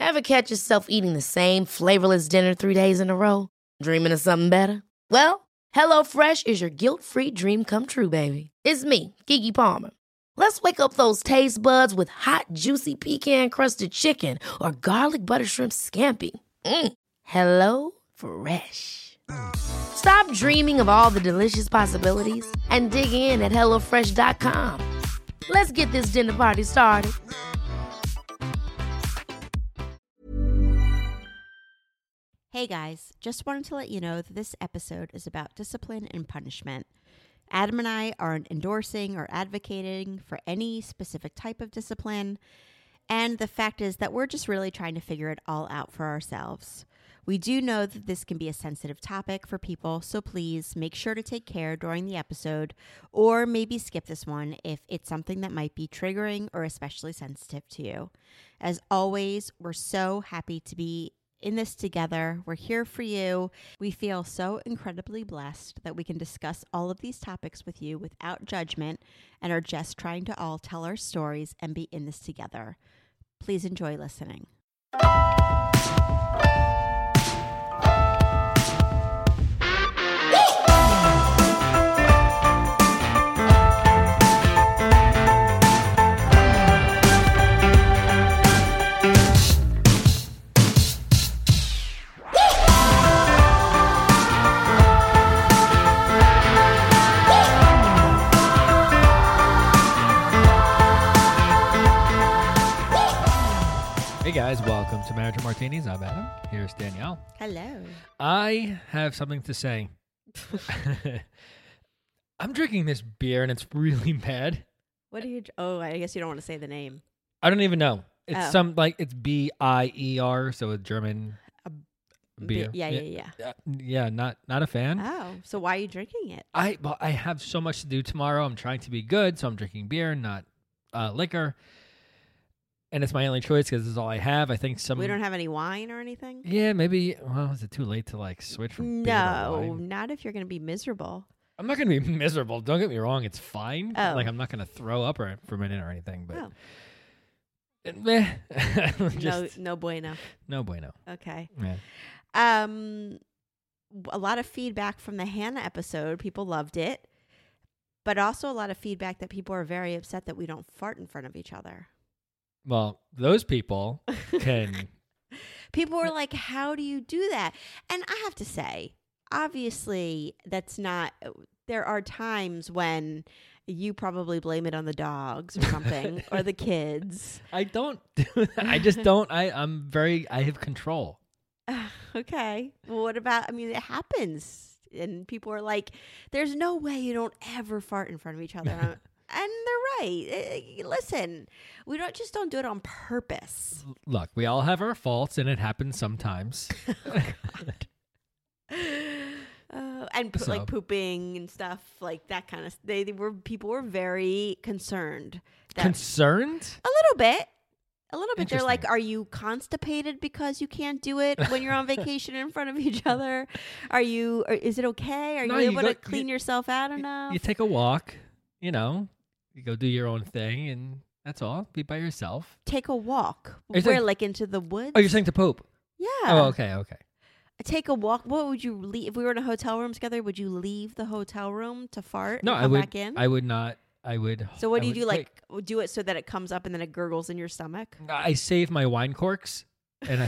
Ever catch yourself eating the same flavorless dinner 3 days in a row? Dreaming of something better? Well, HelloFresh is your guilt-free dream come true, baby. It's me, Keke Palmer. Let's wake up those taste buds with hot, juicy pecan-crusted chicken or garlic butter shrimp scampi. Hello Fresh. Stop dreaming of all the delicious possibilities and dig in at HelloFresh.com. Let's get this dinner party started. Hey guys, just wanted to let you know that this episode is about discipline and punishment. Adam and I aren't endorsing or advocating for any specific type of discipline, and the fact is that we're just really trying to figure it all out for ourselves. We do know that this can be a sensitive topic for people, so please make sure to take care during the episode, or maybe skip this one if it's something that might be triggering or especially sensitive to you. As always, we're so happy to be in this together. We're here for you. We feel so incredibly blessed that we can discuss all of these topics with you without judgment and are just trying to all tell our stories and be in this together. Please enjoy listening. Hey guys, welcome to Marriage and Martinis. I'm Adam. Here's Danielle. Hello. I have something to say. I'm drinking this beer and it's really bad. What do you... Oh, I guess you don't want to say the name. I don't even know. It's Oh. it's Bier, so a German beer. Yeah. Yeah, not a fan. Oh, so why are you drinking it? I have so much to do tomorrow. I'm trying to be good, so I'm drinking beer, not liquor. And it's my only choice because this is all I have. I think We don't have any wine or anything? Yeah, maybe. Well, is it too late to switch from beer to No, wine? not if you're going to be miserable. I'm not going to be miserable. Don't get me wrong. It's fine. Oh. I'm not going to throw up for a minute or anything. But No bueno. No bueno. Okay. Yeah. A lot of feedback from the Hannah episode. People loved it. But also a lot of feedback that people are very upset that we don't fart in front of each other. Well, those people can. People were like, how do you do that? And I have to say, obviously, that's not. There are times when you probably blame it on the dogs or something or the kids. I don't do that. I just don't. I have control. Okay. Well, what about, it happens. And people are like, there's no way you don't ever fart in front of each other. And they're right. Listen, we don't do it on purpose. Look, we all have our faults, and it happens sometimes. And pooping and stuff like that kind of. People were very concerned. Concerned? A little bit. They're like, Interesting. are you constipated because you can't do it when you're on vacation in front of each other? Is it okay? Are No, you you able go- to clean yourself out enough? You take a walk, you go do your own thing, and that's all. Be by yourself. Take a walk. Are you saying- Into the woods? Oh, you're saying to poop? Yeah. Oh, okay. Take a walk. What would you leave? If we were in a hotel room together, would you leave the hotel room to fart No, and I come would. back in? I would not. I would. So what do I you do? would- Do it so that it comes up and then it gurgles in your stomach? I save my wine corks, and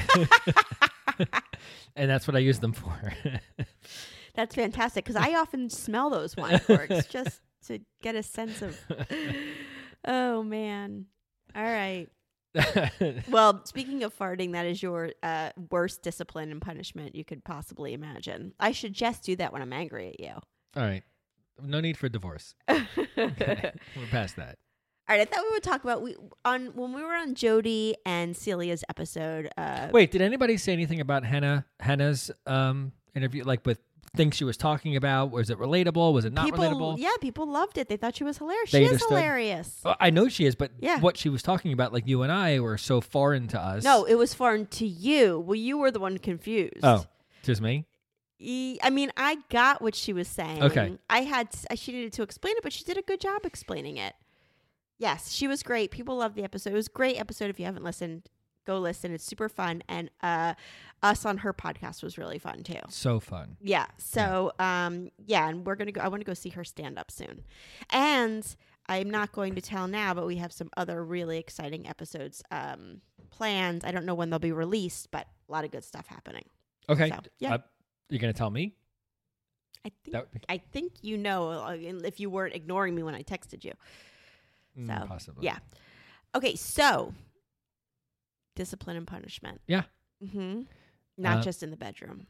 and that's what I use them for. That's fantastic because I often smell those wine corks just to get a sense of. Oh man! All right. Well, speaking of farting, that is your worst discipline and punishment you could possibly imagine. I should just do that when I'm angry at you. All right. No need for divorce. Okay. We're past that. All right, I thought we would talk about when we were on Jody and Celia's episode. Wait, did anybody say anything about Hannah's interview? With things she was talking about? Was it relatable? Was it not relatable? Yeah, people loved it. They thought she was hilarious. They She is understood. hilarious. Well, I know she is, but Yeah. what she was talking about, you and I, were so foreign to us. No, it was foreign to you. Well, you were the one confused. Oh, just me? I got what she was saying. Okay. She needed to explain it, but she did a good job explaining it. Yes, she was great. People loved the episode. It was a great episode. If you haven't listened, Go listen. It's super fun. And us on her podcast was really fun too. So fun. Yeah. So, and we're going to go. I want to go see her stand up soon. And I'm not going to tell now, but we have some other really exciting episodes planned. I don't know when they'll be released, but a lot of good stuff happening. Okay. So, yeah. You're going to tell me? I think you know if you weren't ignoring me when I texted you. So, possibly. Yeah. Okay. So, discipline and punishment. Yeah. Mm-hmm. Not just in the bedroom.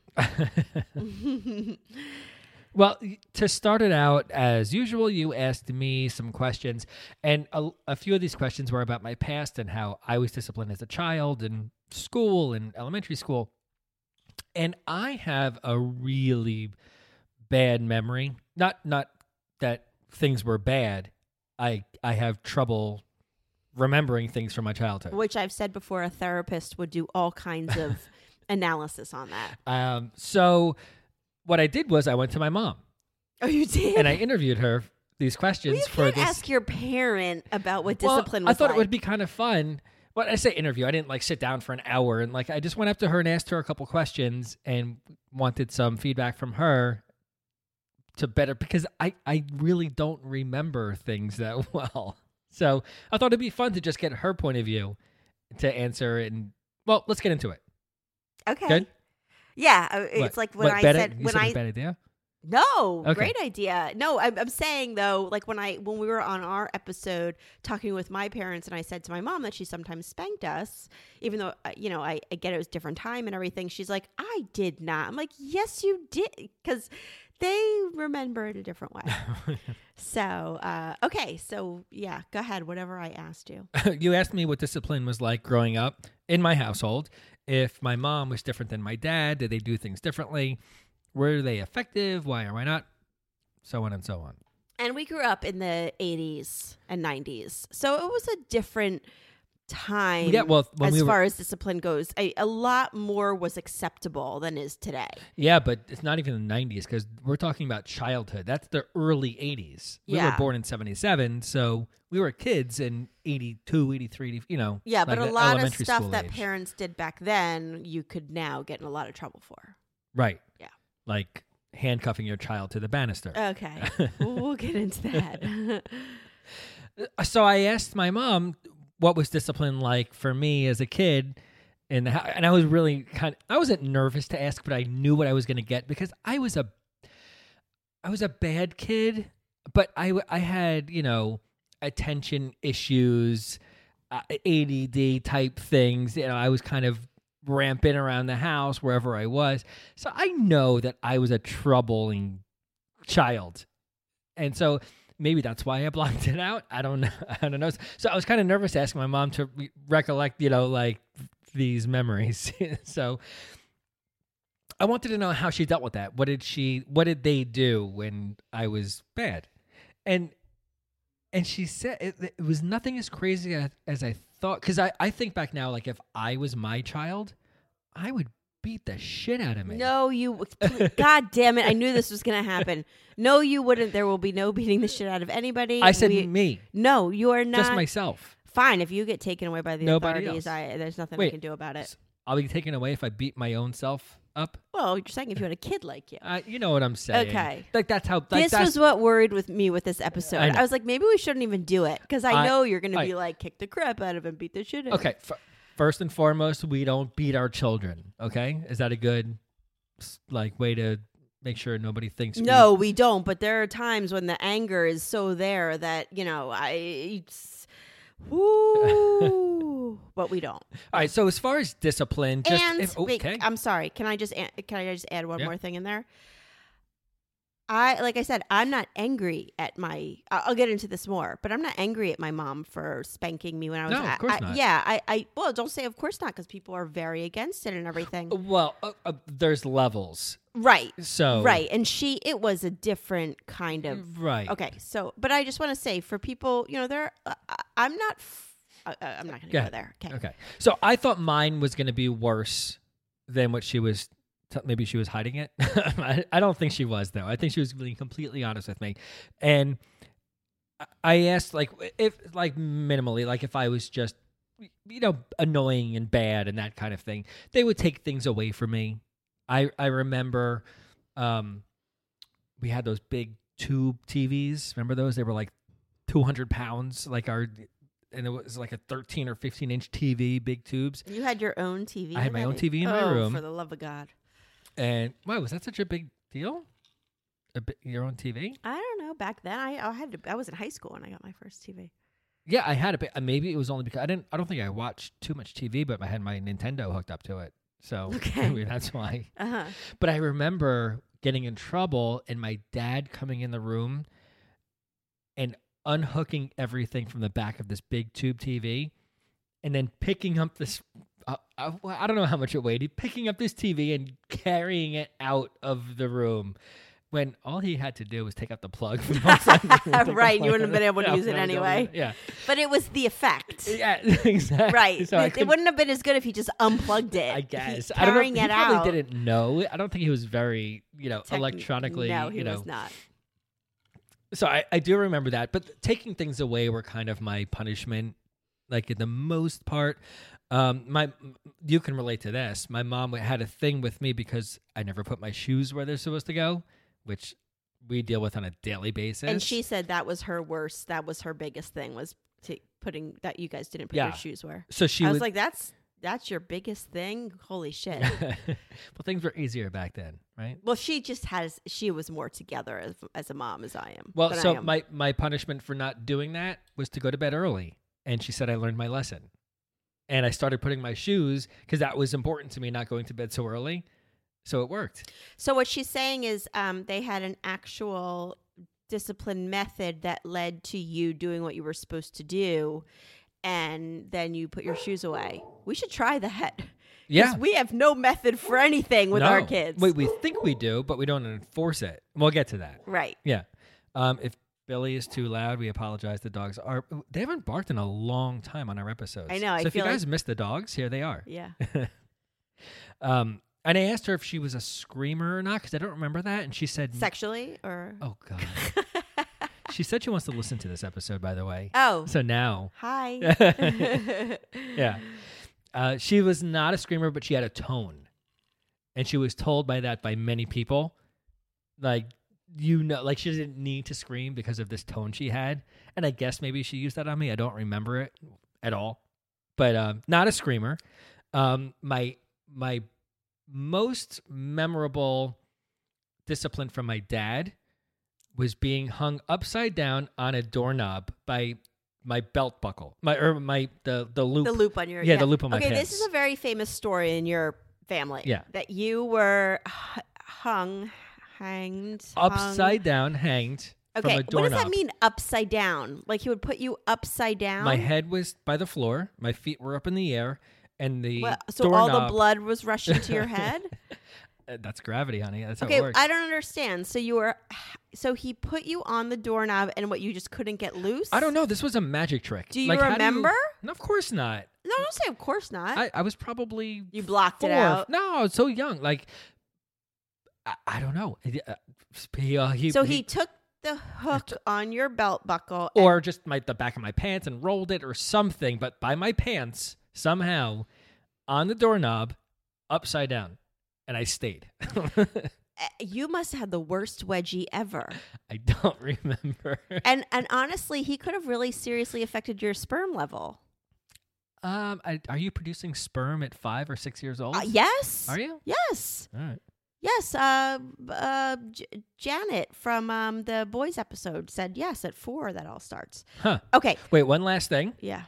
Well, to start it out, as usual, you asked me some questions, and a few of these questions were about my past and how I was disciplined as a child in school and elementary school. And I have a really bad memory. Not that things were bad. I have trouble remembering things from my childhood. Which I've said before, a therapist would do all kinds of analysis on that. So what I did was I went to my mom. Oh, you did? And I interviewed her these questions you for can't this. Ask your parent about what discipline was I thought like. it would be kind of fun. Well, I say interview. I didn't sit down for an hour and I just went up to her and asked her a couple questions and wanted some feedback from her to better, because I really don't remember things that well. So I thought it'd be fun to just get her point of view to answer. And well, let's get into it. Okay. Good? Yeah. It's like when I said, you said it was a bad idea? No, Okay. Great idea. No, I'm saying though, like when we were on our episode talking with my parents, and I said to my mom that she sometimes spanked us, even though I get it was different time and everything. She's like, I did not. I'm like, yes, you did, because they remember it a different way. So okay, so yeah, go ahead. Whatever I asked you. You asked me what discipline was like growing up in my household. If my mom was different than my dad, did they do things differently? Were they effective? Why or why not? So on and so on. And we grew up in the 80s and 90s. So it was a different time far as discipline goes. A lot more was acceptable than is today. Yeah, but it's not even the 90s because we're talking about childhood. That's the early 80s. We were born in 77, so we were kids in 82, 83, Yeah, but a lot of stuff that age. parents did back then, you could now get in a lot of trouble for. Right. Yeah. Like handcuffing your child to the banister. Okay. We'll get into that. So I asked my mom what was discipline like for me as a kid in the house. And I was really I wasn't nervous to ask, but I knew what I was going to get because I was a bad kid, but I had, attention issues, ADD type things. I was kind of rampant around the house wherever I was. So I know that I was a troubling child. And so maybe that's why I blocked it out. I don't know. So I was kind of nervous asking my mom to recollect, these memories. So I wanted to know how she dealt with that. What did they do when I was bad? And she said it was nothing as crazy as I thought. Because I think back now, if I was my child, I would beat the shit out of me. No, God damn it. I knew this was going to happen. No, you wouldn't. There will be no beating the shit out of anybody. I said me. No, you are not. Just myself. Fine. If you get taken away by the Nobody authorities, there's nothing I can do about it. I'll be taken away if I beat my own self up? Well, you're saying if you had a kid like you. You know what I'm saying. Okay. That's how... This was what worried with me with this episode. I was like, maybe we shouldn't even do it. Because I know you're going to be like, kick the crap out of him, beat the shit out of him. Okay. First and foremost, we don't beat our children. Okay? Is that a good way to make sure nobody thinks... No, we don't. But there are times when the anger is so there that, but we don't. All right. So as far as discipline, I'm sorry. Can I just add one more thing in there? Like I said, I'm not angry at my. I'll get into this more, but I'm not angry at my mom for spanking me when I was. No, of course not. Yeah. Well, don't say of course not, because people are very against it and everything. Well, there's levels. Right. So. Right. And it was a different kind of. Right. Okay. So, but I just want to say for people, I'm not going to go there. Okay. So I thought mine was going to be worse than what she was. Maybe she was hiding it. I don't think she was, though. I think she was being completely honest with me. And I asked, if minimally, if I was just annoying and bad and that kind of thing. They would take things away from me. I remember we had those big tube TVs. Remember those? They were like 200 pounds, and it was like a 13 or 15 inch TV, big tubes. You had your own TV? I had my own TV in my room. For the love of God. And wow, was that such a big deal? Your own TV? I don't know. Back then, I was in high school when I got my first TV. Yeah, I had it. Maybe it was only because I don't think I watched too much TV, but I had my Nintendo hooked up to it. So maybe that's why. Uh-huh. But I remember getting in trouble and my dad coming in the room and unhooking everything from the back of this big tube TV and then picking up this, I don't know how much it weighed, picking up this TV and carrying it out of the room when all he had to do was take out the plug from outside the room. Right, you wouldn't have been able to use it anyway. Yeah. But it was the effect. Yeah, exactly. Right. So it wouldn't have been as good if he just unplugged it. I guess. I don't know. He probably didn't know. I don't think he was very, electronically. No, he was not. So I do remember that. But taking things away were kind of my punishment, like in the most part. You can relate to this. My mom had a thing with me because I never put my shoes where they're supposed to go, which we deal with on a daily basis. And she said that was her worst. That was her biggest thing, was putting that you guys didn't put your shoes where. So I was like, that's your biggest thing? Holy shit. Well, things were easier back then, right? Well, she was more together as a mom as I am. Well, so my punishment for not doing that was to go to bed early. And she said I learned my lesson. And I started putting my shoes, because that was important to me, not going to bed so early. So it worked. So what she's saying is they had an actual discipline method that led to you doing what you were supposed to do, and then you put your shoes away. We should try that. Yeah. We have no method for anything with our kids. Wait, we think we do, but we don't enforce it. We'll get to that. Right. Yeah. If Billy is too loud, we apologize. The dogs they haven't barked in a long time on our episodes. I know. So if you guys missed the dogs, here they are. Yeah. And I asked her if she was a screamer or not, because I don't remember that. And she said... Sexually or... Oh, God. She said she wants to listen to this episode, by the way. Oh. So now... Hi. Yeah. She was not a screamer, but she had a tone. And she was told by many people, like she didn't need to scream because of this tone she had. And I guess maybe she used that on me. I don't remember it at all. But not a screamer. My most memorable discipline from my dad was being hung upside down on a doorknob by my belt buckle, the loop. The loop on your the loop on my pants. Okay, this is a very famous story in your family. Yeah, that you were hanged upside down, hanged. Okay, from a doorknob. What does that mean, upside down? Like he would put you upside down? My head was by the floor, my feet were up in the air, and so doorknob... all the blood was rushing to your head? That's gravity, honey. That's how it it works. I don't understand. So he put you on the doorknob, and what, you just couldn't get loose? I don't know. This was a magic trick. Do you remember? No, of course not. No, don't say of course not. I was probably... You blocked 4. it out? No, I was so young. Like, I don't know. He took the hook on your belt buckle, or just the back of my pants and rolled it or something, but by my pants somehow on the doorknob upside down, and I stayed. You must have had the worst wedgie ever. I don't remember. And honestly, he could have really seriously affected your sperm level. Are you producing sperm at 5 or 6 years old? Yes. Are you? Yes. All right. Yes, Janet from the boys episode said yes, at 4 that all starts. Huh. Okay. Wait, one last thing. Yeah.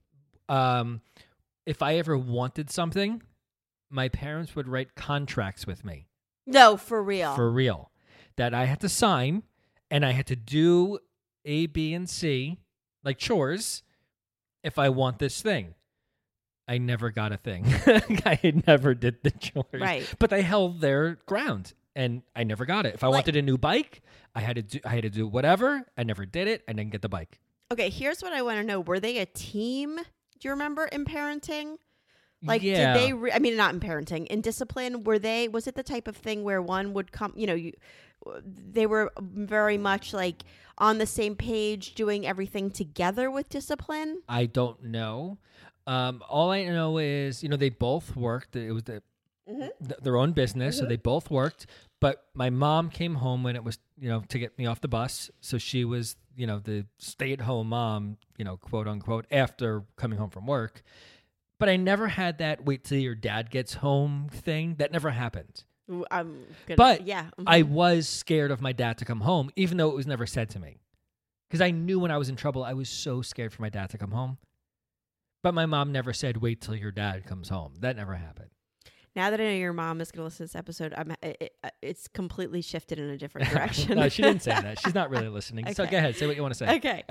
If I ever wanted something, my parents would write contracts with me. No, for real. For real. That I had to sign, and I had to do A, B, and C, like chores, if I want this thing. I never got a thing. I never did the chores. Right. But they held their ground, and I never got it. If I wanted a new bike, I had to do whatever. I never did it. I didn't get the bike. Okay, here's what I want to know. Were they a team? Do you remember in parenting? Like, yeah. Did they? Not in parenting. In discipline, was it the type of thing where one would come? They were very much like on the same page, doing everything together with discipline. I don't know. All I know is, they both worked. It was their own business, so they both worked. But my mom came home when it was, to get me off the bus. So she was, the stay-at-home mom, quote unquote, after coming home from work. But I never had that wait till your dad gets home thing. That never happened. But I was scared of my dad to come home, even though it was never said to me. Because I knew when I was in trouble, I was so scared for my dad to come home. But my mom never said, wait till your dad comes home. That never happened. Now that I know your mom is going to listen to this episode, it's completely shifted in a different direction. No, she didn't say that. She's not really listening. Okay. So go ahead. Say what you want to say. Okay.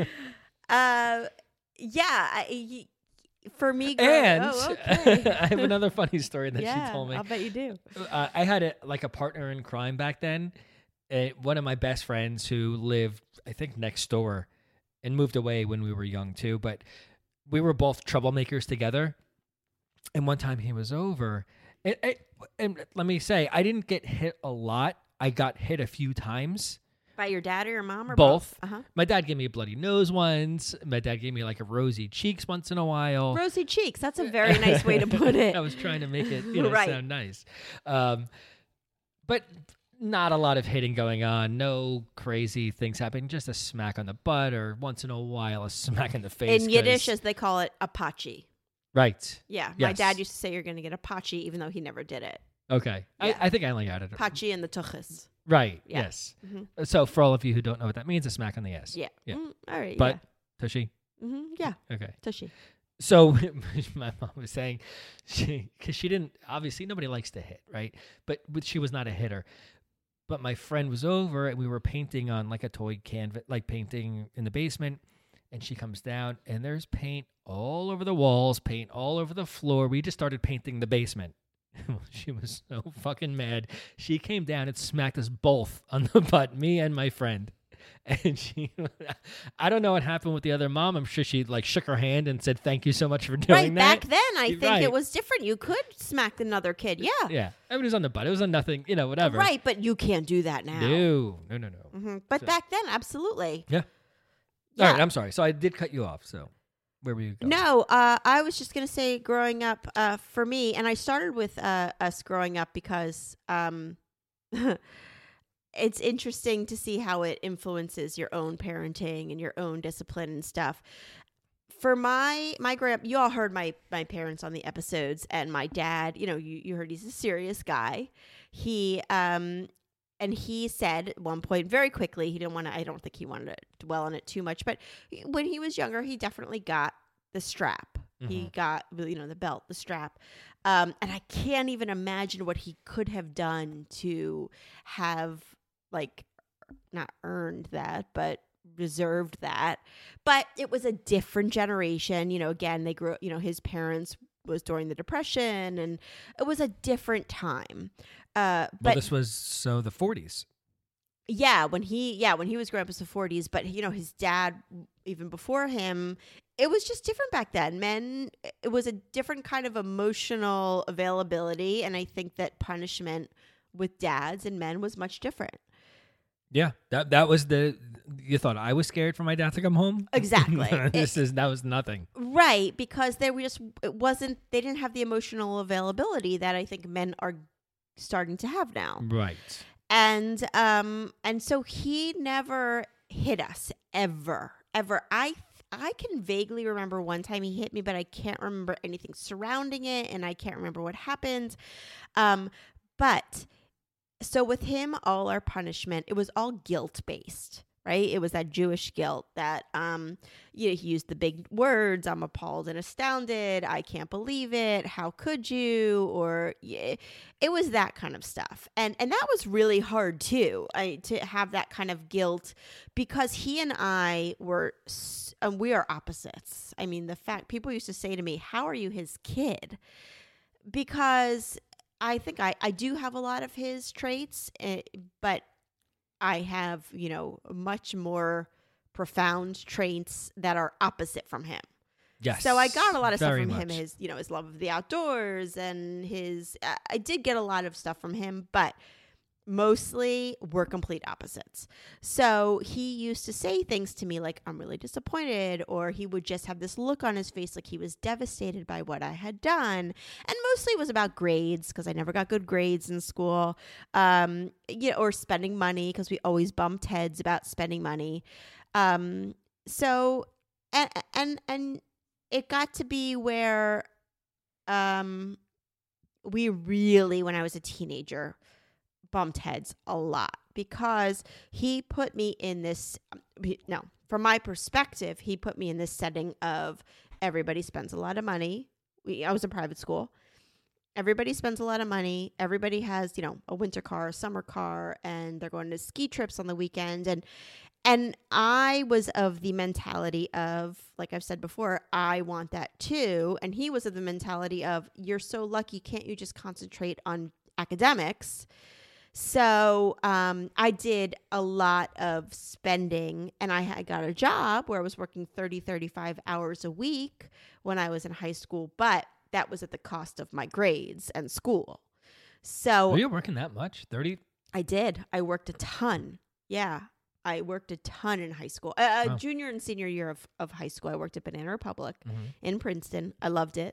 For me, and I have another funny story that she told me. I'll bet you do. I had a partner in crime back then. One of my best friends who lived, I think, next door and moved away when we were young too. But we were both troublemakers together. And one time he was over. And let me say, I didn't get hit a lot. I got hit a few times. By your dad or your mom or both? Uh-huh. My dad gave me a bloody nose once. My dad gave me a rosy cheeks once in a while. Rosy cheeks. That's a very nice way to put it. I was trying to make it right. sound nice. But not a lot of hitting going on. No crazy things happening. Just a smack on the butt or once in a while a smack in the face. In Yiddish, as they call it, Apache. Right. Yeah. Yes. My dad used to say you're going to get Apache even though he never did it. Okay. Yeah. I think I only got it. Apache and the tuchus. Right. Yeah. Yes. Mm-hmm. So for all of you who don't know what that means, a smack on the ass. Yeah. All right. But Tushy. Yeah. Okay. Tushy. So my mom was saying, because she didn't, obviously nobody likes to hit, right? But she was not a hitter. But my friend was over and we were painting on a toy canvas, painting in the basement. And she comes down and there's paint all over the walls, paint all over the floor. We just started painting the basement. She was so fucking mad. She came down and smacked us both on the butt, me and my friend. And I don't know what happened with the other mom. I'm sure she shook her hand and said, thank you so much for doing that. Right, back then, I think it was different. You could smack another kid, yeah. Yeah, it was on the butt. It was on nothing, whatever. Right, but you can't do that now. No. Mm-hmm. But back then, absolutely. Yeah. All right, I'm sorry. So I did cut you off, so where were you going? No, I was just going to say growing up, for me, and I started with us growing up because it's interesting to see how it influences your own parenting and your own discipline and stuff. For my growing up, you all heard my parents on the episodes, and my dad, you heard he's a serious guy. He and he said at one point very quickly, I don't think he wanted to dwell on it too much, but when he was younger, he definitely got the strap. Mm-hmm. He got, the belt, the strap. And I can't even imagine what he could have done to have not earned that, but reserved that. But it was a different generation. Again, they grew, his parents was during the Depression, and it was a different time. But this was the 40s. Yeah, when he was growing up, it was the 40s. But his dad, even before him, it was just different back then. It was a different kind of emotional availability, and I think that punishment with dads and men was much different. Yeah, that was you thought I was scared for my dad to come home? Exactly. That was nothing. Right, because they didn't have the emotional availability that I think men are starting to have now. Right. And so he never hit us ever. I can vaguely remember one time he hit me, but I can't remember anything surrounding it, and I can't remember what happened. But so with him, all our punishment, it was all guilt-based, right? It was that Jewish guilt that, he used the big words, I'm appalled and astounded, I can't believe it, how could you? Or it was that kind of stuff. And that was really hard too, to have that kind of guilt, because he and I we are opposites. I mean, the fact people used to say to me, how are you his kid? Because I think I do have a lot of his traits, but I have, much more profound traits that are opposite from him. Yes. So I got a lot of stuff from much. him, his love of the outdoors and I did get a lot of stuff from him, but mostly we're complete opposites. So he used to say things to me like, I'm really disappointed, or he would just have this look on his face like he was devastated by what I had done. And mostly it was about grades, because I never got good grades in school, or spending money, because we always bumped heads about spending money. So and it got to be where we really, when I was a teenager, bumped heads a lot, because he put me in this, from my perspective, he put me in this setting of everybody spends a lot of money. I was in private school. Everybody spends a lot of money. Everybody has, a winter car, a summer car, and they're going to ski trips on the weekend. And I was of the mentality of, like I've said before, I want that too. And he was of the mentality of, you're so lucky, can't you just concentrate on academics? So I did a lot of spending, and I got a job where I was working 30, 35 hours a week when I was in high school, but that was at the cost of my grades and school. So were you working that much? 30? I did. I worked a ton. Yeah. I worked a ton in high school. Junior and senior year of high school, I worked at Banana Republic in Princeton. I loved it.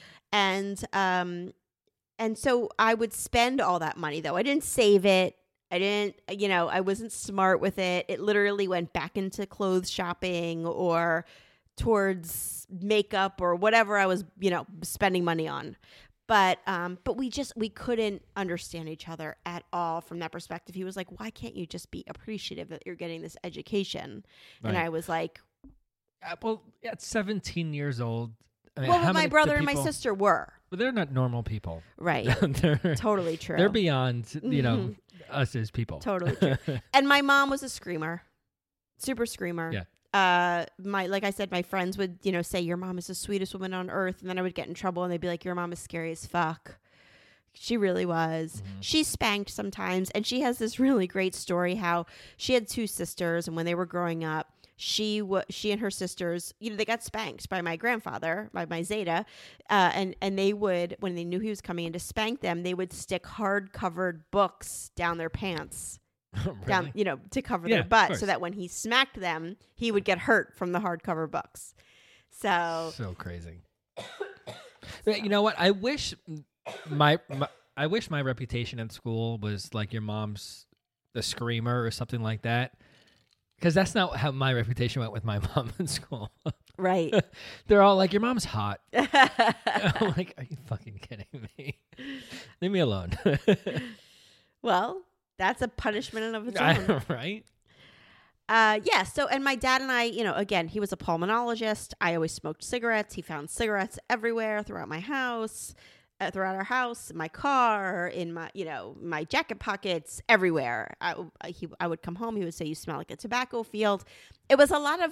And so I would spend all that money, though. I didn't save it. I didn't, I wasn't smart with it. It literally went back into clothes shopping or towards makeup or whatever I was, spending money on. But we couldn't understand each other at all from that perspective. He was like, why can't you just be appreciative that you're getting this education? Right. And I was like, well, at 17 years old. I mean, well, my brother and my sister were. But they're not normal people. Right. Totally true. They're beyond, us as people. Totally true. And my mom was a screamer. Super screamer. Yeah. Like I said, my friends would, say your mom is the sweetest woman on earth. And then I would get in trouble and they'd be like, your mom is scary as fuck. She really was. Mm-hmm. She spanked sometimes. And she has this really great story how she had two sisters. And when they were growing up, she and her sisters, they got spanked by my grandfather, by my Zeta. And they would, when they knew he was coming in to spank them, they would stick hard covered books down their pants. Really? Down, to cover their butt, so that when he smacked them, he would get hurt from the hardcover books. So crazy. You know what? I wish my reputation at school was like your mom's, the screamer or something like that. Because that's not how my reputation went with my mom in school. Right. They're all like, your mom's hot. I'm like, are you fucking kidding me? Leave me alone. Well, that's a punishment in of its own. Right? Yeah. So, and my dad and I, again, he was a pulmonologist. I always smoked cigarettes. He found cigarettes everywhere throughout my house, throughout our house, my car, in my, my jacket pockets, everywhere. I would come home. He would say, you smell like a tobacco field. It was a lot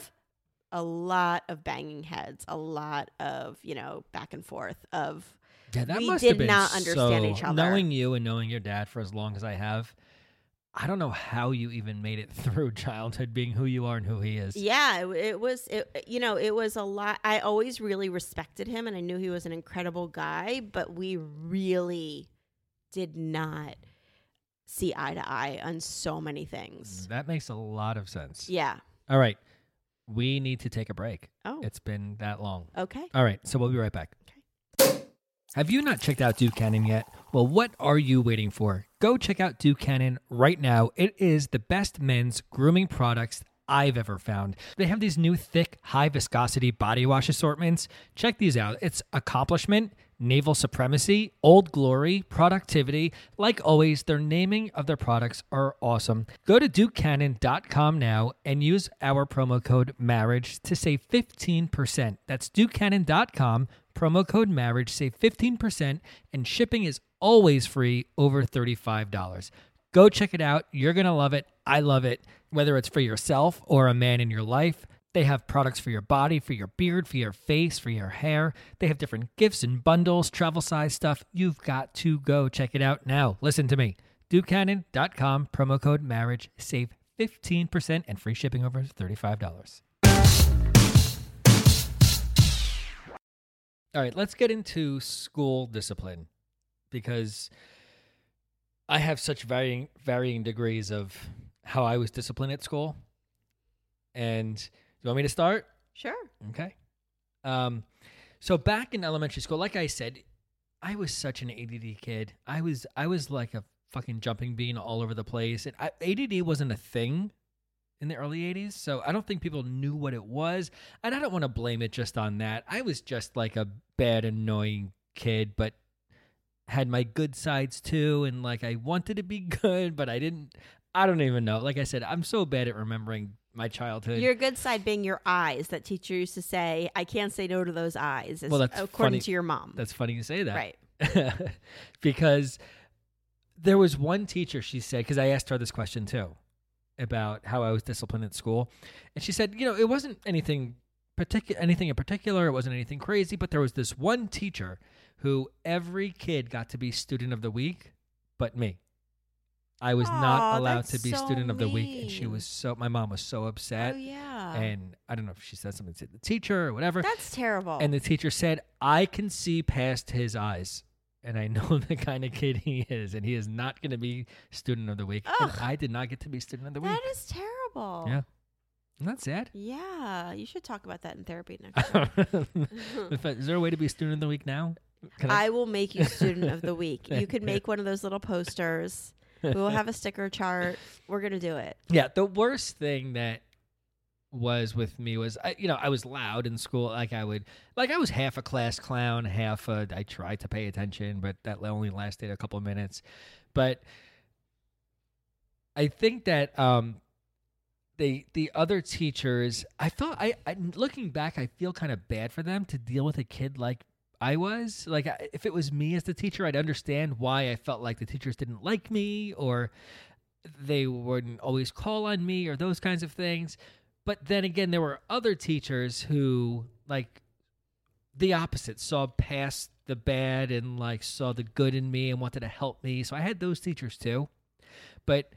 of banging heads, a lot of, back and forth of, yeah, that we must did have been not understand each other. Knowing you and knowing your dad for as long as I have, I don't know how you even made it through childhood being who you are and who he is. Yeah, it was a lot. I always really respected him and I knew he was an incredible guy, but we really did not see eye to eye on so many things. That makes a lot of sense. Yeah. All right. We need to take a break. Oh. It's been that long. Okay. All right. So we'll be right back. Okay. Have you not checked out Duke Cannon yet? Well, what are you waiting for? Go check out Duke Cannon right now. It is the best men's grooming products I've ever found. They have these new thick, high viscosity body wash assortments. Check these out. It's Accomplishment, Naval Supremacy, Old Glory, Productivity. Like always, their naming of their products are awesome. Go to DukeCannon.com now and use our promo code MARRIAGE to save 15%. That's DukeCannon.com. Promo code MARRIAGE, save 15%, and shipping is always free over $35. Go check it out. You're going to love it. I love it. Whether it's for yourself or a man in your life, they have products for your body, for your beard, for your face, for your hair. They have different gifts and bundles, travel size stuff. You've got to go check it out now. Listen to me. DukeCannon.com, promo code MARRIAGE, save 15% and free shipping over $35. All right, let's get into school discipline because I have such varying degrees of how I was disciplined at school. And do you want me to start? Sure. Okay. So back in elementary school, like I said, I was such an ADD kid. I was like a fucking jumping bean all over the place. And ADD wasn't a thing in the early 80s, so I don't think people knew what it was. And I don't want to blame it just on that. I was just like a bad, annoying kid, but had my good sides too. And like I wanted to be good, but I didn't. I don't even know. Like I said, I'm so bad at remembering my childhood. Your good side being your eyes that teacher used to say, I can't say no to those eyes. Well, that's according funny. to your mom. That's funny you say that. Right. Because there was one teacher, she said, because I asked her this question too, about how I was disciplined at school. And she said, it wasn't anything in particular. It wasn't anything crazy, but there was this one teacher who every kid got to be student of the week, but me. I was not allowed to be student of the week. And she was my mom was so upset. Oh, yeah. And I don't know if she said something to the teacher or whatever. That's terrible. And the teacher said, I can see past his eyes. And I know the kind of kid he is. And he is not going to be student of the week. Ugh. And I did not get to be student of the week. That is terrible. Yeah. Isn't that sad? Yeah. You should talk about that in therapy next time. Is there a way to be student of the week now? I will make you student of the week. You could make one of those little posters. We will have a sticker chart. We're going to do it. Yeah. The worst thing that was with me was, I was loud in school. I was half a class clown, I tried to pay attention, but that only lasted a couple of minutes. But I think that the other teachers, looking back, I feel kind of bad for them to deal with a kid like I was. Like, if it was me as the teacher, I'd understand why I felt like the teachers didn't like me or they wouldn't always call on me or those kinds of things. But then again, there were other teachers who, like, the opposite, saw past the bad and, like, saw the good in me and wanted to help me. So I had those teachers too. But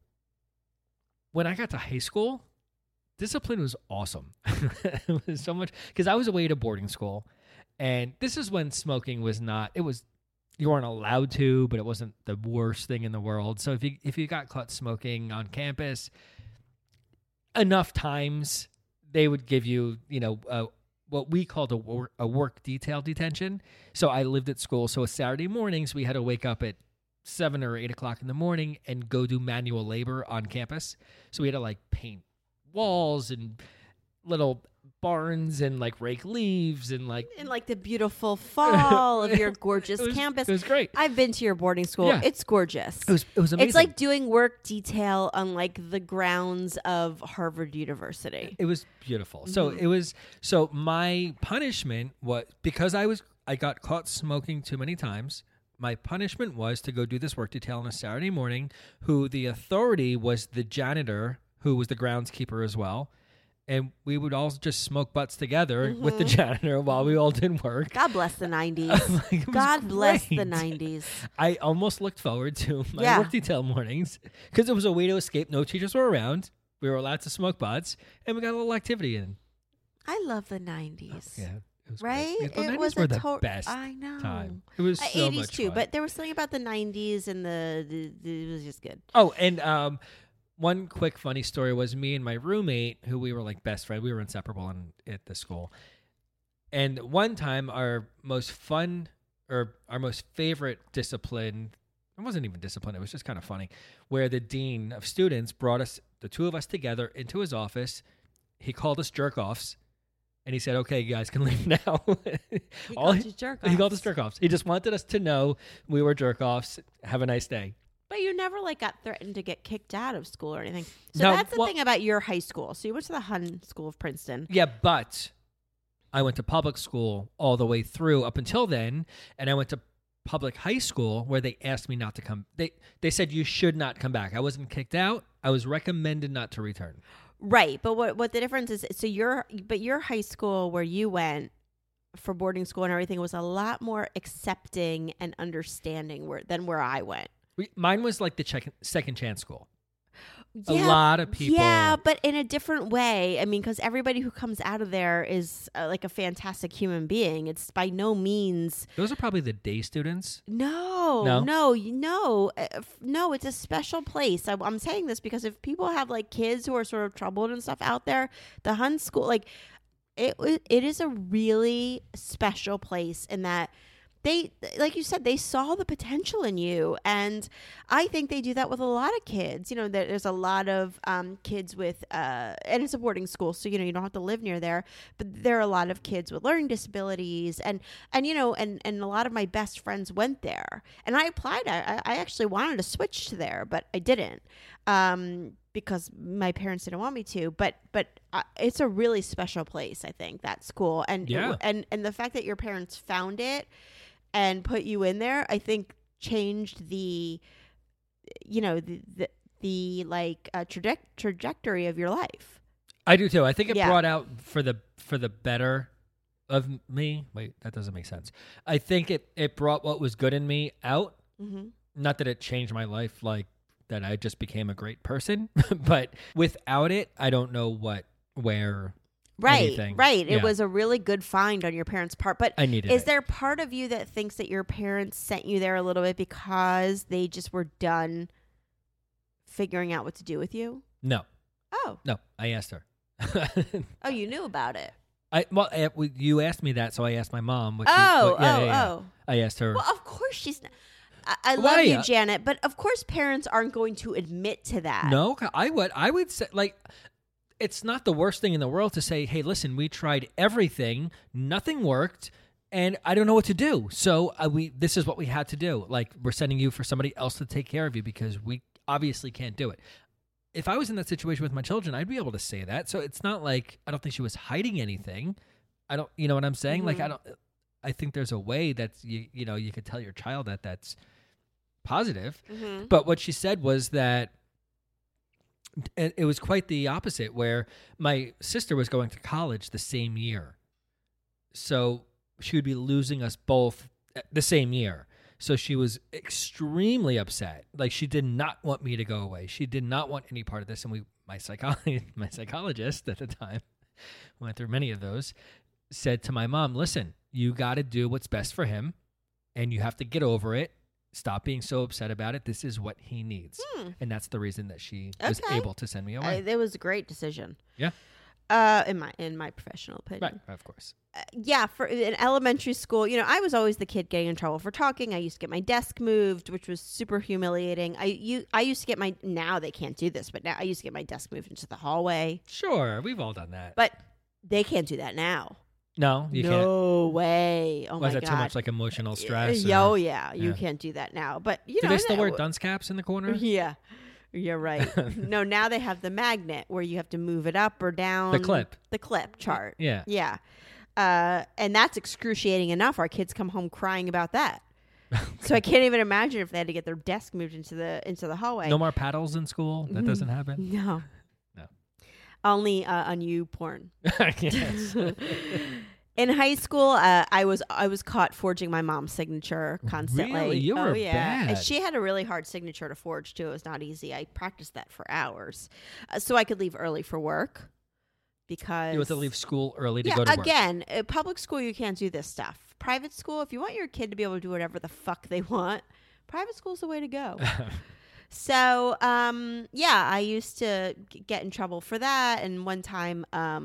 when I got to high school, discipline was awesome. It was so much, because I was away at a boarding school. And this is when smoking was not, you weren't allowed to, but it wasn't the worst thing in the world. So if you got caught smoking on campus, enough times they would give you, what we called a work detail detention. So I lived at school. So Saturday mornings, we had to wake up at 7 or 8 o'clock in the morning and go do manual labor on campus. So we had to like paint walls and little barns and like rake leaves and like in like the beautiful fall of your gorgeous campus. It was great. I've been to your boarding school. Yeah. It's gorgeous. It was amazing. It's like doing work detail on like the grounds of Harvard University. It was beautiful. So my punishment was, because I got caught smoking too many times. My punishment was to go do this work detail on a Saturday morning, who the authority was the janitor, who was the groundskeeper as well. And we would all just smoke butts together with the janitor while we all did work. God bless the 90s. God bless the 90s. I almost looked forward to my work detail mornings because it was a way to escape. No teachers were around. We were allowed to smoke butts, and we got a little activity in. I love the 90s. Yeah. It was right? Great. It 90s was were a the best I know. time. It was so 80s much too, fun. but there was something about the 90s and it was just good. Oh, and one quick funny story was me and my roommate, who we were like best friends. We were inseparable at the school. And one time, our most favorite discipline, it wasn't even discipline, it was just kind of funny, where the dean of students brought us, the two of us together, into his office. He called us jerk-offs. And he said, okay, you guys can leave now. He called you jerk-offs. He called us jerk-offs. He just wanted us to know we were jerk-offs. Have a nice day. But you never like got threatened to get kicked out of school or anything. So No, that's the well- thing about your high school. So you went to the Hun School of Princeton. Yeah, but I went to public school all the way through up until then. And I went to public high school where they asked me not to come. They said you should not come back. I wasn't kicked out. I was recommended not to return. Right. But what the difference is, so your high school where you went for boarding school and everything was a lot more accepting and understanding than where I went. Mine was like the second chance school. a lot of people. Yeah, but in a different way. I mean, because everybody who comes out of there is like a fantastic human being. It's by no means. Those are probably the day students. No. It's a special place. I'm saying this because if people have like kids who are sort of troubled and stuff out there, the Hun School, like it is a really special place in that. They, like you said, they saw the potential in you. And I think they do that with a lot of kids. You know, there's a lot of kids with, and it's a boarding school, so, you know, you don't have to live near there. But there are a lot of kids with learning disabilities. And you know, and a lot of my best friends went there. And I applied. I actually wanted to switch to there, but I didn't. Because my parents didn't want me to, but it's a really special place, I think, that school. And and the fact that your parents found it and put you in there, I think changed the, you know, the like trajectory of your life. I do too. I think it brought out for the better of me. Wait, that doesn't make sense. I think it brought what was good in me out. Mm-hmm. Not that it changed my life, like that I just became a great person, but without it, I don't know where. Anything. Right. It was a really good find on your parents' part. But I needed is there part of you that thinks that your parents sent you there a little bit because they just were done figuring out what to do with you? No. Oh. No, I asked her. Oh, you knew about it. You asked me that, so I asked my mom. Oh. I asked her. Well, of course she's not. I love you, Janet, but of course parents aren't going to admit to that. No, I would say, like, it's not the worst thing in the world to say, hey, listen, we tried everything, nothing worked, and I don't know what to do. So this is what we had to do. Like, we're sending you for somebody else to take care of you because we obviously can't do it. If I was in that situation with my children, I'd be able to say that. So it's not like, I don't think she was hiding anything. I don't, you know what I'm saying? Mm-hmm. Like, I think there's a way that you know, you could tell your child that that's positive. Mm-hmm. But what she said was that it was quite the opposite, where my sister was going to college the same year. So she would be losing us both the same year. So she was extremely upset. Like, she did not want me to go away. She did not want any part of this. And my psychologist at the time, went through many of those, said to my mom, listen, you got to do what's best for him and you have to get over it. Stop being so upset about it. This is what he needs. And that's the reason that she was able to send me away. It was a great decision. Yeah. In my professional opinion. Right, of course. For in elementary school, you know, I was always the kid getting in trouble for talking. I used to get my desk moved, which was super humiliating. I used to get now they can't do this, but now I used to get my desk moved into the hallway. Sure, we've all done that. But they can't do that now. No, you can't. No way. Oh, my God. Was that too much like emotional stress? Yeah. You can't do that now. But, you know. Do they still wear dunce caps in the corner? Yeah. You're right. No, now they have the magnet where you have to move it up or down. The clip chart. Yeah. Yeah. And that's excruciating enough. Our kids come home crying about that. So I can't even imagine if they had to get their desk moved into the hallway. No more paddles in school? That doesn't happen? No. Only on you porn. Yes. In high school, I was caught forging my mom's signature constantly. Really? You were bad. And she had a really hard signature to forge too. It was not easy. I practiced that for hours, so I could leave early for work. Because you have to leave school early to go to work. Again, public school you can't do this stuff. Private school, if you want your kid to be able to do whatever the fuck they want, private school's the way to go. So, I used to get in trouble for that. And one time,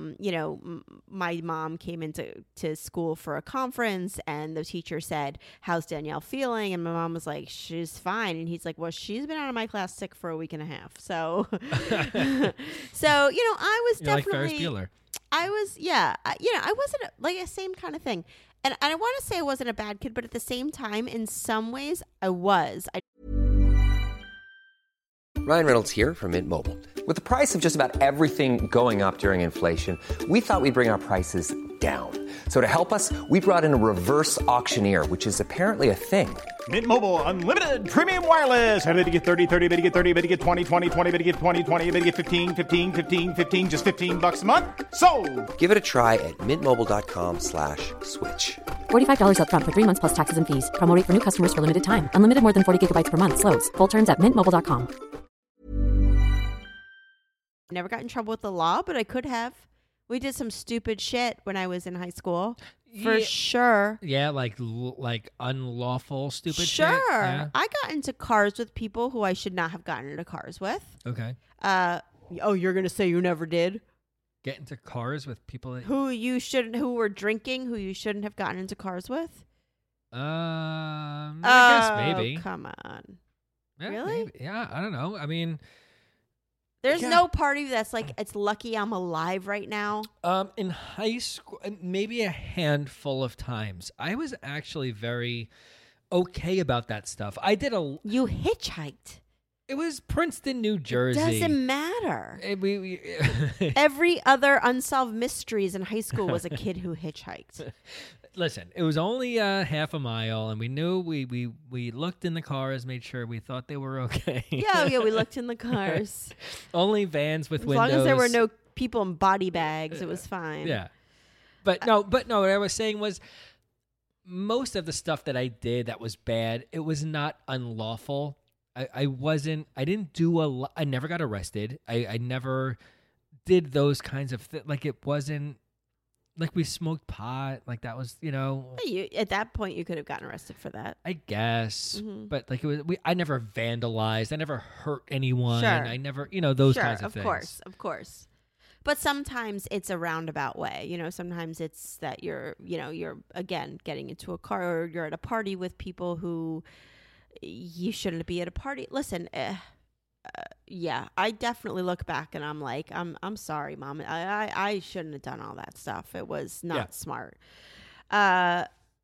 my mom came into school for a conference and the teacher said, how's Danielle feeling? And my mom was like, she's fine. And he's like, well, she's been out of my class sick for a week and a half. So, I was You're definitely, like Ferris Bueller. I wasn't like the same kind of thing. And I want to say I wasn't a bad kid, but at the same time, in some ways I was. Ryan Reynolds here from Mint Mobile. With the price of just about everything going up during inflation, we thought we'd bring our prices down. So to help us, we brought in a reverse auctioneer, which is apparently a thing. Mint Mobile Unlimited Premium Wireless. How to get 30, 30, bit to get 30, bit to get 20, 20, 20, bit to get 20, 20, bit to get 15, 15, 15, 15, just $15 a month? Sold! Give it a try at mintmobile.com/switch. $45 up front for 3 months plus taxes and fees. Promo rate for new customers for limited time. Unlimited more than 40 gigabytes per month. Slows full terms at mintmobile.com. Never got in trouble with the law, but I could have. We did some stupid shit when I was in high school. For Yeah. sure. Yeah, like unlawful stupid Sure. shit. Yeah. I got into cars with people who I should not have gotten into cars with. Okay. Oh, you're going to say you never did? Get into cars with people that Who were drinking, who you shouldn't have gotten into cars with? I guess maybe. Come on. Yeah, Really? maybe. Yeah, I don't know. I mean, There's Yeah. no party that's like, it's lucky I'm alive right now. in high school, maybe a handful of times, I was actually very okay about that stuff. I did You hitchhiked. It was Princeton, New Jersey. Doesn't matter. We Every other unsolved mysteries in high school was a kid who hitchhiked. Listen, it was only half a mile, and we knew we looked in the cars, made sure we thought they were okay. Yeah, we looked in the cars. Only vans with As windows. long as there were no people in body bags, it was fine. Yeah. But no, what I was saying was most of the stuff that I did that was bad, it was not unlawful. I didn't do a lot. I never got arrested. I never did those kinds of like it wasn't like we smoked pot. Like that was, At that point, you could have gotten arrested for that. I guess. Mhm. But like it was, I never vandalized. I never hurt anyone. Sure. I never, those Sure, kinds of things. Of course. But sometimes it's a roundabout way. Sometimes it's that you're again getting into a car or you're at a party with people who you shouldn't be at a party. Listen, yeah, I definitely look back and I'm like, I'm sorry, Mom. I shouldn't have done all that stuff. It was not smart. But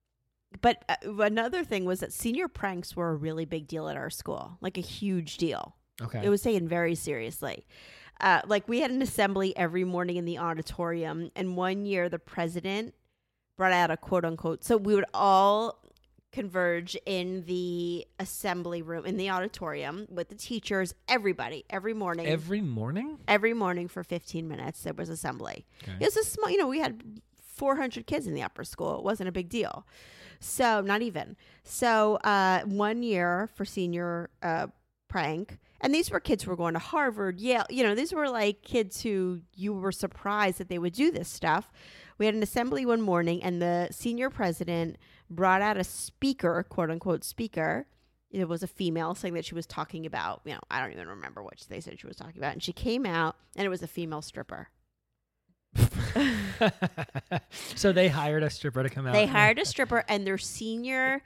another thing was that senior pranks were a really big deal at our school, like a huge deal. Okay. It was taken very seriously. Like we had an assembly every morning in the auditorium, and one year the president brought out a quote unquote. So we would all converge in the assembly room in the auditorium with the teachers, everybody, every morning. Every morning? Every morning for 15 minutes there was assembly. Okay. It was a small, we had 400 kids in the upper school. It wasn't a big deal. So not even. So one year for senior prank, and these were kids who were going to Harvard, Yale. These were like kids who you were surprised that they would do this stuff. We had an assembly one morning, and the senior president brought out a speaker, quote unquote speaker. It was a female saying that she was talking about, I don't even remember what they said she was talking about. And she came out, and it was a female stripper. So they hired a stripper to come out. They hired a stripper, and their senior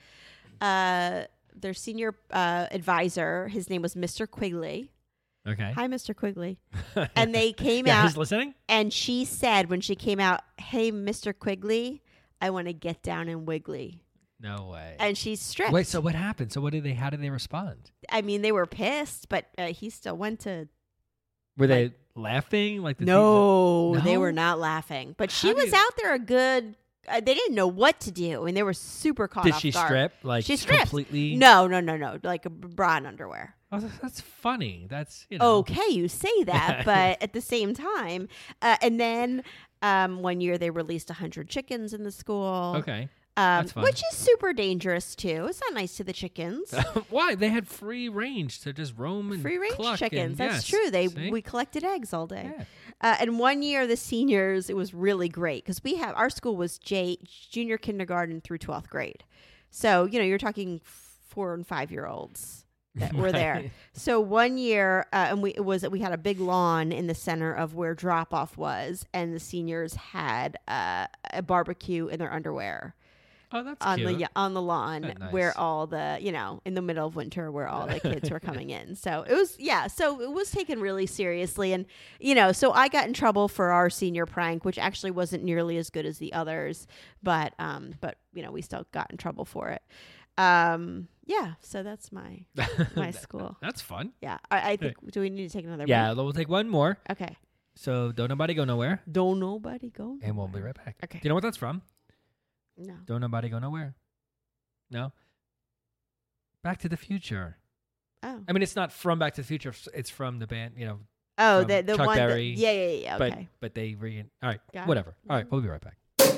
advisor, his name was Mr. Quigley. Okay. Hi, Mr. Quigley. And they came Yeah, out. he's listening? And she said when she came out, "Hey, Mr. Quigley, I want to get down and wiggly." No way. And she stripped. Wait, so what happened? So how did they respond? I mean, they were pissed, but he still went to. Were they laughing? Like No, they No? were not laughing. But she How do was you- out there a good. They didn't know what to do. I mean, they were super caught Did off she guard. strip? Like She stripped. completely? No. Like a bra and underwear. Oh, that's funny. That's Okay, you say that, but at the same time, and then one year they released 100 chickens in the school. Okay. That's fun. Which is super dangerous too. It's not nice to the chickens. Why? They had free range to just roam and Free range cluck chickens. and- That's yes. true. See? We collected eggs all day. Yeah. And one year the seniors, it was really great because our school was junior kindergarten through 12th grade. So, you're talking 4 and 5 year olds that were there. Right. So one year, and we had a big lawn in the center of where drop off was, and the seniors had a barbecue in their underwear. Oh, that's On cute. the lawn That's nice. where all the in the middle of winter where all the kids were coming in. So it was taken really seriously, and so I got in trouble for our senior prank, which actually wasn't nearly as good as the others, but we still got in trouble for it. So that's my school. That's fun. Yeah, I think. Do we need to take another? Yeah, break? we'll take one more. Okay. So don't nobody go nowhere, Don't nobody go. and we'll be right back. Okay. Do you know what that's from? No. Don't nobody go nowhere. No. Back to the Future. Oh. I mean, it's not from Back to the Future. It's from the band. Oh, from the Chuck one. Berry, Yeah. But Okay. they all right. Got it. Whatever. All right. We'll be right back.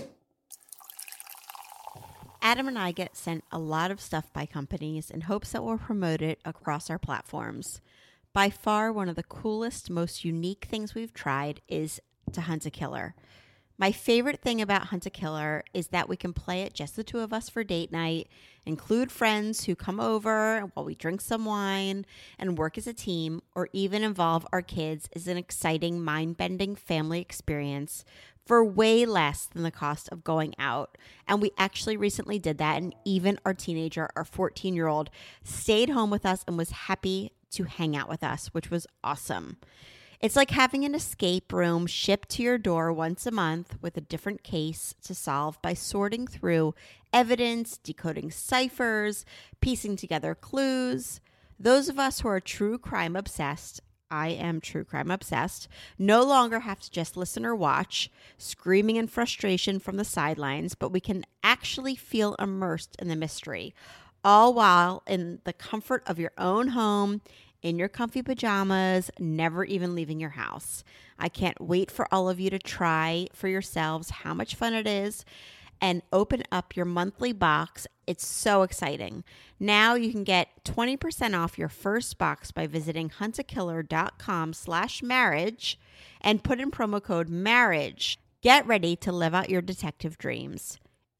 Adam and I get sent a lot of stuff by companies in hopes that we'll promote it across our platforms. By far, one of the coolest, most unique things we've tried is to hunt a killer. My favorite thing about Hunt a Killer is that we can play it just the two of us for date night, include friends who come over while we drink some wine and work as a team, or even involve our kids as an exciting, mind-bending family experience for way less than the cost of going out. And we actually recently did that, and even our teenager, our 14-year-old, stayed home with us and was happy to hang out with us, which was awesome. It's like having an escape room shipped to your door once a month with a different case to solve by sorting through evidence, decoding ciphers, piecing together clues. Those of us who are true crime obsessed, I am true crime obsessed, no longer have to just listen or watch, screaming in frustration from the sidelines, but we can actually feel immersed in the mystery, all while in the comfort of your own home, in your comfy pajamas, never even leaving your house. I can't wait for all of you to try for yourselves how much fun it is and open up your monthly box. It's so exciting. Now you can get 20% off your first box by visiting huntakiller.com/marriage and put in promo code MARRIAGE. Get ready to live out your detective dreams.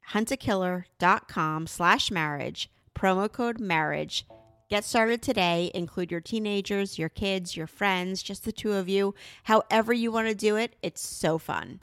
huntakiller.com/marriage, promo code MARRIAGE. Get started today. Include your teenagers, your kids, your friends, just the two of you. However you want to do it, it's so fun.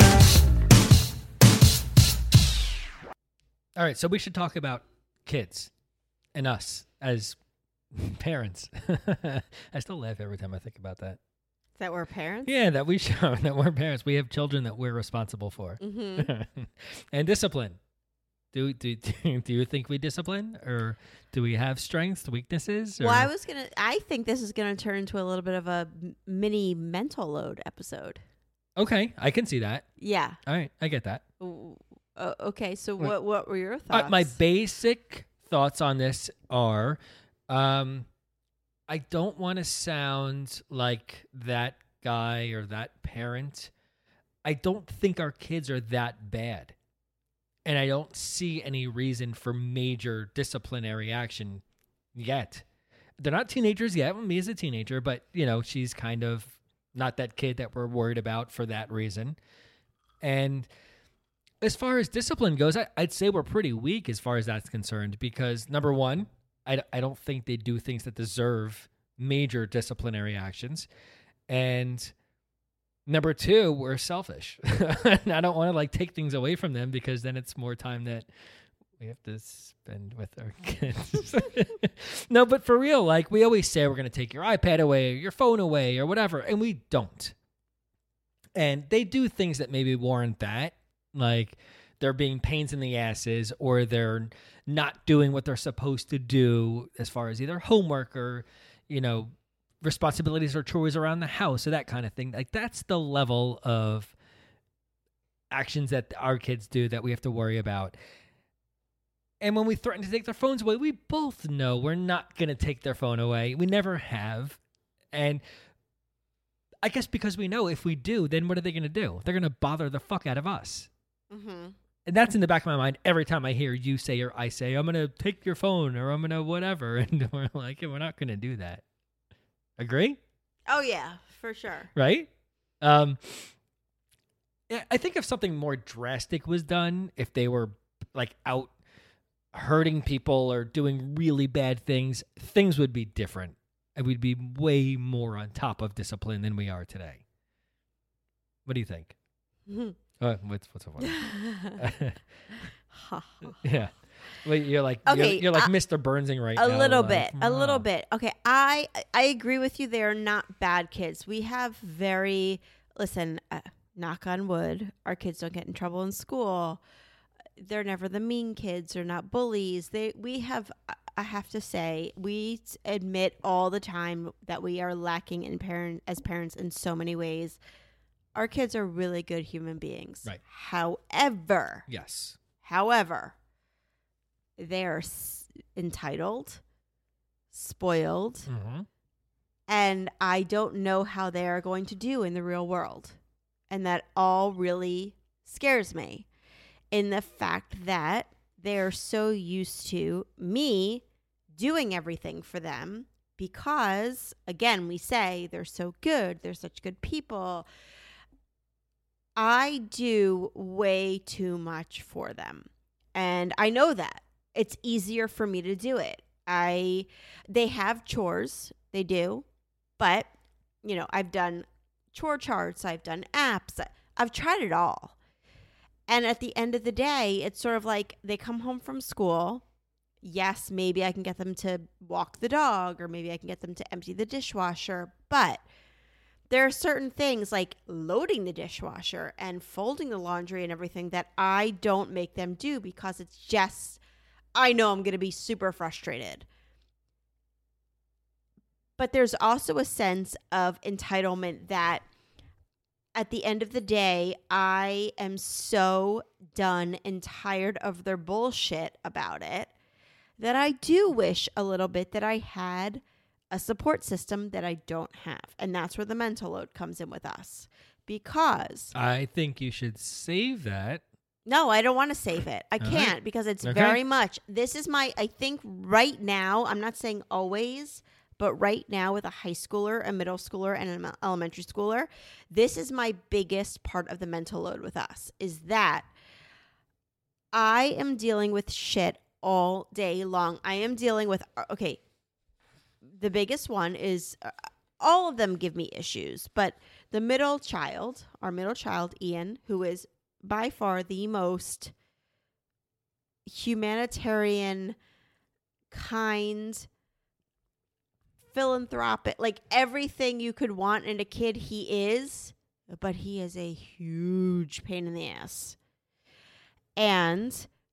All right, so we should talk about kids and us as parents. I still laugh every time I think about that. Is that we're parents? Yeah, that we're parents. We have children that we're responsible for. Mm-hmm. And discipline. Do you think we discipline, or do we have strengths, weaknesses? Or? Well, I think this is gonna turn into a little bit of a mini mental load episode. Okay, I can see that. Yeah. All right, I get that. Okay, so what were your thoughts? My basic thoughts on this are, I don't want to sound like that guy or that parent. I don't think our kids are that bad. And I don't see any reason for major disciplinary action yet. They're not teenagers yet. Well, me as a teenager, but, she's kind of not that kid that we're worried about for that reason. And as far as discipline goes, I'd say we're pretty weak as far as that's concerned because, number one, I don't think they do things that deserve major disciplinary actions. And number two, we're selfish. And I don't want to take things away from them because then it's more time that we have to spend with our kids. No, but for real, we always say we're going to take your iPad away or your phone away or whatever, and we don't. And they do things that maybe warrant that, like they're being pains in the asses or they're not doing what they're supposed to do as far as either homework or, responsibilities or chores around the house or that kind of thing. That's the level of actions that our kids do that we have to worry about. And when we threaten to take their phones away, we both know we're not going to take their phone away. We never have. And I guess because we know if we do, then what are they going to do? They're going to bother the fuck out of us. Mm-hmm. And that's in the back of my mind every time I hear you say or I say, I'm going to take your phone or I'm going to whatever. And we're like, yeah, we're not going to do that. Agree? Oh, yeah, for sure. Right? Yeah, I think if something more drastic was done, if they were out hurting people or doing really bad things, things would be different. And we'd be way more on top of discipline than we are today. What do you think? Mm-hmm. What's so funny? Yeah. Well, you're okay, you're like Mr. Burnsing right now. A little bit. Okay, I agree with you. They're not bad kids. We have knock on wood, our kids don't get in trouble in school. They're never the mean kids. They're not bullies. I have to say, we admit all the time that we are lacking as parents in so many ways. Our kids are really good human beings. Right. However, they are entitled, spoiled, mm-hmm. and I don't know how they are going to do in the real world. And that all really scares me in the fact that they're so used to me doing everything for them because, again, we say they're so good, they're such good people. I do way too much for them. And I know that. It's easier for me to do it. They have chores, they do. But, I've done chore charts, I've done apps, I've tried it all. And at the end of the day, it's sort of like they come home from school. Yes, maybe I can get them to walk the dog, or maybe I can get them to empty the dishwasher. But there are certain things like loading the dishwasher and folding the laundry and everything that I don't make them do because it's just, I know I'm going to be super frustrated. But there's also a sense of entitlement that at the end of the day, I am so done and tired of their bullshit about it that I do wish a little bit that I had a support system that I don't have. And that's where the mental load comes in with us. Because I think you should save that. No, I don't want to save it. I All can't right. because it's Okay. very much, this is I think right now, I'm not saying always, but right now with a high schooler, a middle schooler, and an elementary schooler, this is my biggest part of the mental load with us, is that I am dealing with shit all day long. I am dealing with, okay, the biggest one is all of them give me issues, but the middle child, our middle child, Ian, who is by far the most humanitarian, kind, philanthropic, like everything you could want in a kid, he is, but he is a huge pain in the ass. And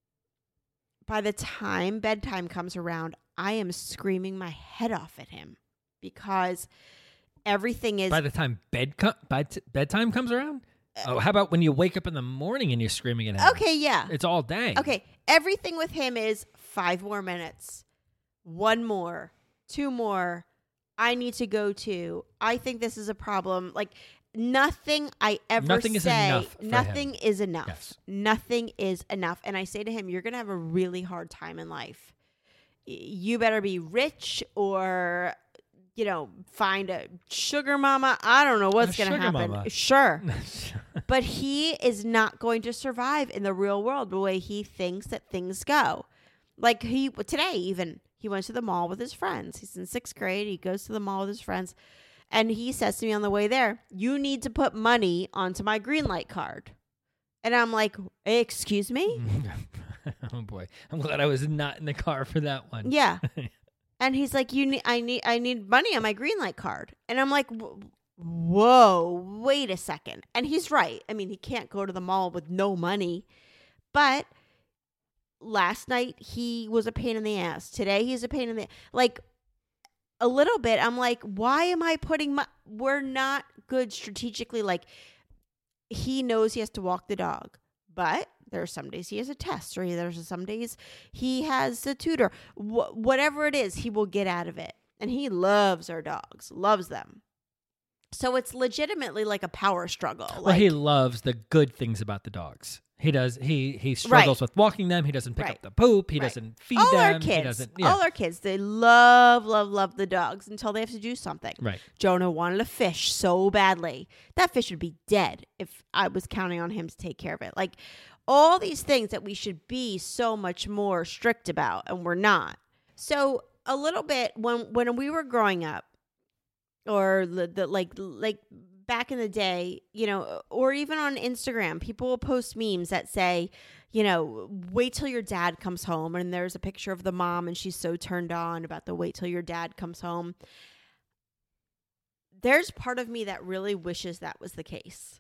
by the time bedtime comes around, I am screaming my head off at him because everything is... By the time bedtime comes around? Oh, how about when you wake up in the morning and you're screaming at him? Okay, yeah. It's all day. Okay, everything with him is 5 more minutes, 1 more, 2 more. I need to go to. I think this is a problem. Like nothing I ever Nothing is say. enough for Nothing him. is enough. Yes. Nothing is enough. And I say to him, you're going to have a really hard time in life. You better be rich or, find a sugar mama. I don't know what's going to sugar happen. mama. Sure. But he is not going to survive in the real world the way he thinks that things go. Like today even, he went to the mall with his friends. He's in 6th grade. He goes to the mall with his friends. And he says to me on the way there, you need to put money onto my green light card. And I'm like, excuse me? Oh boy. I'm glad I was not in the car for that one. Yeah. And he's like, I need money on my green light card. And I'm like, whoa, wait a second. And he's right. I mean, he can't go to the mall with no money. But last night he was a pain in the ass. Today he's a pain in the like a little bit. I'm like, why am I putting we're not good strategically. Like he knows he has to walk the dog, but there are some days he has a test, or there's some days he has a tutor. Whatever it is, he will get out of it. And he loves our dogs, loves them. So it's legitimately like a power struggle. Well, he loves the good things about the dogs. He does. He struggles with walking them. He doesn't pick up the poop. He doesn't feed all them. Our kids, he doesn't. Yeah. All our kids, they love the dogs until they have to do something. Right. Jonah wanted a fish so badly. That fish would be dead if I was counting on him to take care of it. Like all these things that we should be so much more strict about, and we're not. So a little bit when we were growing up, or the like back in the day, or even on Instagram, people will post memes that say, wait till your dad comes home. And there's a picture of the mom and she's so turned on about the wait till your dad comes home. There's part of me that really wishes that was the case.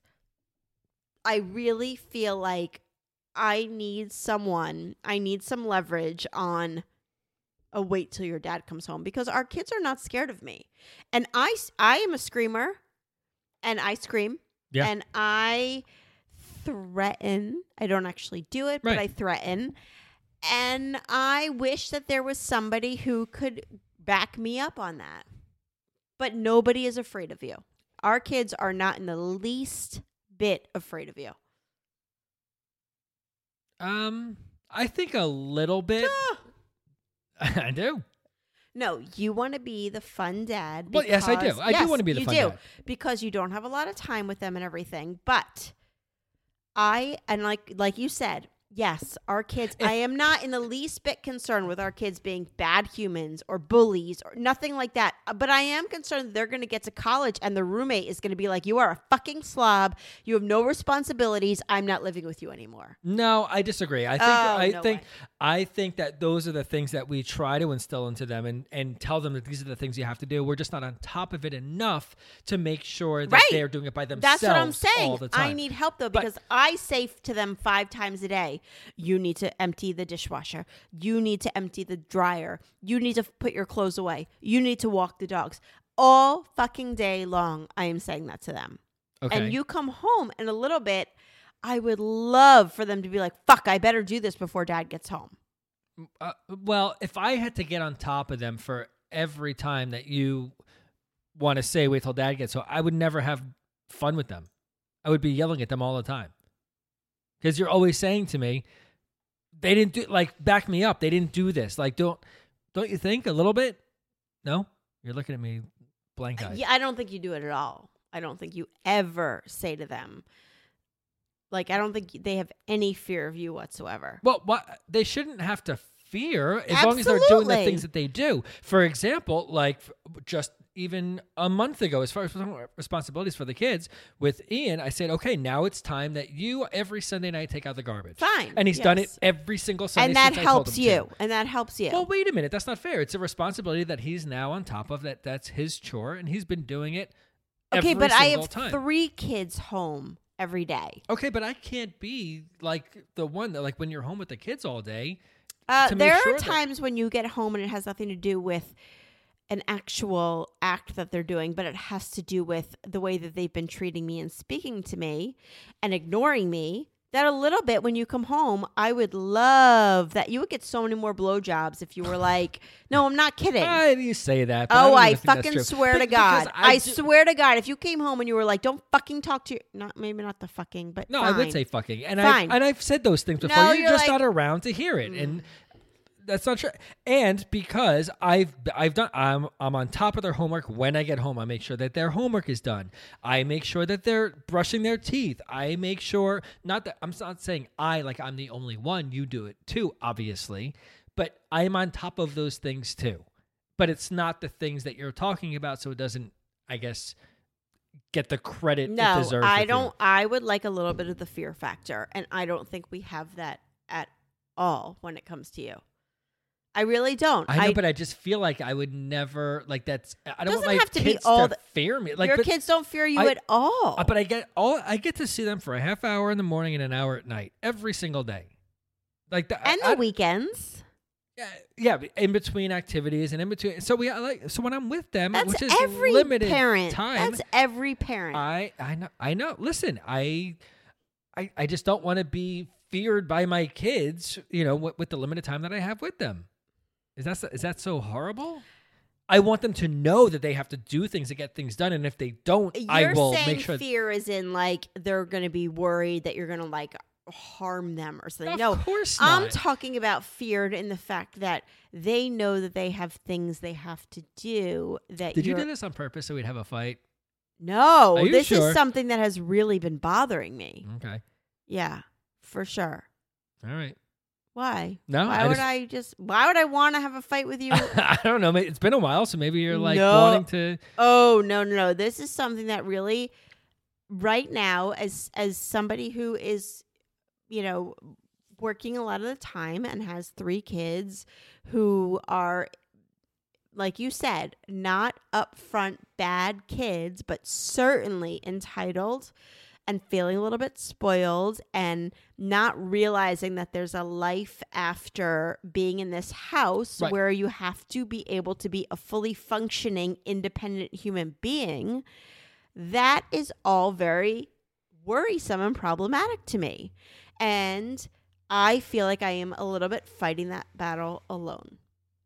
I really feel like I need some leverage on a wait till your dad comes home, because our kids are not scared of me. And I am a screamer. And I scream, and I threaten. I don't actually do it, but I threaten. And I wish that there was somebody who could back me up on that. But nobody is afraid of you. Our kids are not in the least bit afraid of you. I think a little bit. I do. No, you want to be the fun dad. Well, yes, I do. I do want to be the fun dad. Because you don't have a lot of time with them and everything. But like you said, yes, our kids, I am not in the least bit concerned with our kids being bad humans or bullies or nothing like that. But I am concerned that they're going to get to college and the roommate is going to be like, you are a fucking slob. You have no responsibilities. I'm not living with you anymore. No, I disagree. I think that those are the things that we try to instill into them and tell them that these are the things you have to do. We're just not on top of it enough to make sure that they're doing it by themselves. That's what I'm saying. All the time. I need help though, because I say to them 5 times a day, you need to empty the dishwasher. You need to empty the dryer. You need to put your clothes away. You need to walk the dogs. All fucking day long, I am saying that to them. Okay. And you come home in a little bit, I would love for them to be like, fuck, I better do this before dad gets home. Well, if I had to get on top of them for every time that you want to say, wait till dad gets home, I would never have fun with them. I would be yelling at them all the time. Because you're always saying to me, they didn't do, like, back me up. They didn't do this. Like, don't you think a little bit? No? You're looking at me blank eyed. Yeah, I don't think you do it at all. I don't think you ever say to them, like, I don't think they have any fear of you whatsoever. Well, they shouldn't have to fear as long as they're doing the things that they do. For example, like just even a month ago, as far as responsibilities for the kids, with Ian, I said, okay, now it's time that you every Sunday night take out the garbage. Fine. And he's done it every single Sunday. And that helps you. And that helps you. Well, wait a minute. That's not fair. It's a responsibility that he's now on top of. That's his chore, and he's been doing it every single time. Okay, but I have 3 kids home every day. Okay, but I can't be like the one that, like, when you're home with the kids all day. There are times when you get home and it has nothing to do with an actual act that they're doing, but it has to do with the way that they've been treating me and speaking to me and ignoring me. That a little bit when you come home, I would love that. You would get so many more blowjobs if you were like, no, I'm not kidding. Why do you say that? I fucking swear to God. I swear to God, if you came home and you were like, don't fucking talk to maybe not the fucking, but no, fine. I would say fucking. And fine. I've said those things before. No, you're just not around to hear it. And that's not true. And because I'm on top of their homework when I get home. I make sure that their homework is done. I make sure that they're brushing their teeth. I make sure, I'm not saying I'm the only one. You do it too, obviously. But I'm on top of those things too. But it's not the things that you're talking about, so it doesn't, I guess, get the credit it deserves. No, I don't. I would like a little bit of the fear factor, and I don't think we have that at all when it comes to you. I really don't. I know, but I just feel like I would never, like, that's, I don't want my have to kids be all to fear me. Like, your kids don't fear you at all. But I get to see them for a half hour in the morning and an hour at night every single day. Like the weekends. Yeah, in between activities and in between. So when I'm with them, that's which is every limited parent. time. That's every parent. I know. Listen, I just don't want to be feared by my kids, with the limited time that I have with them. Is that so horrible? I want them to know that they have to do things to get things done, and if they don't, I will make sure. You're saying fear is in, like, they're going to be worried that you're going to, like, harm them or something. Of course not. I'm talking about feared in the fact that they know that they have things they have to do. Did you do this on purpose so we'd have a fight? No, this sure? is something that has really been bothering me. Okay. Yeah, for sure. All right. Why? No. Why would I want to have a fight with you? I don't know. It's been a while, so maybe you're wanting to. Oh, no. This is something that really, right now, as somebody who is, working a lot of the time and has 3 kids who are, like you said, not upfront bad kids, but certainly entitled and feeling a little bit spoiled and not realizing that there's a life after being in this house where you have to be able to be a fully functioning, independent human being. That is all very worrisome and problematic to me. And I feel like I am a little bit fighting that battle alone.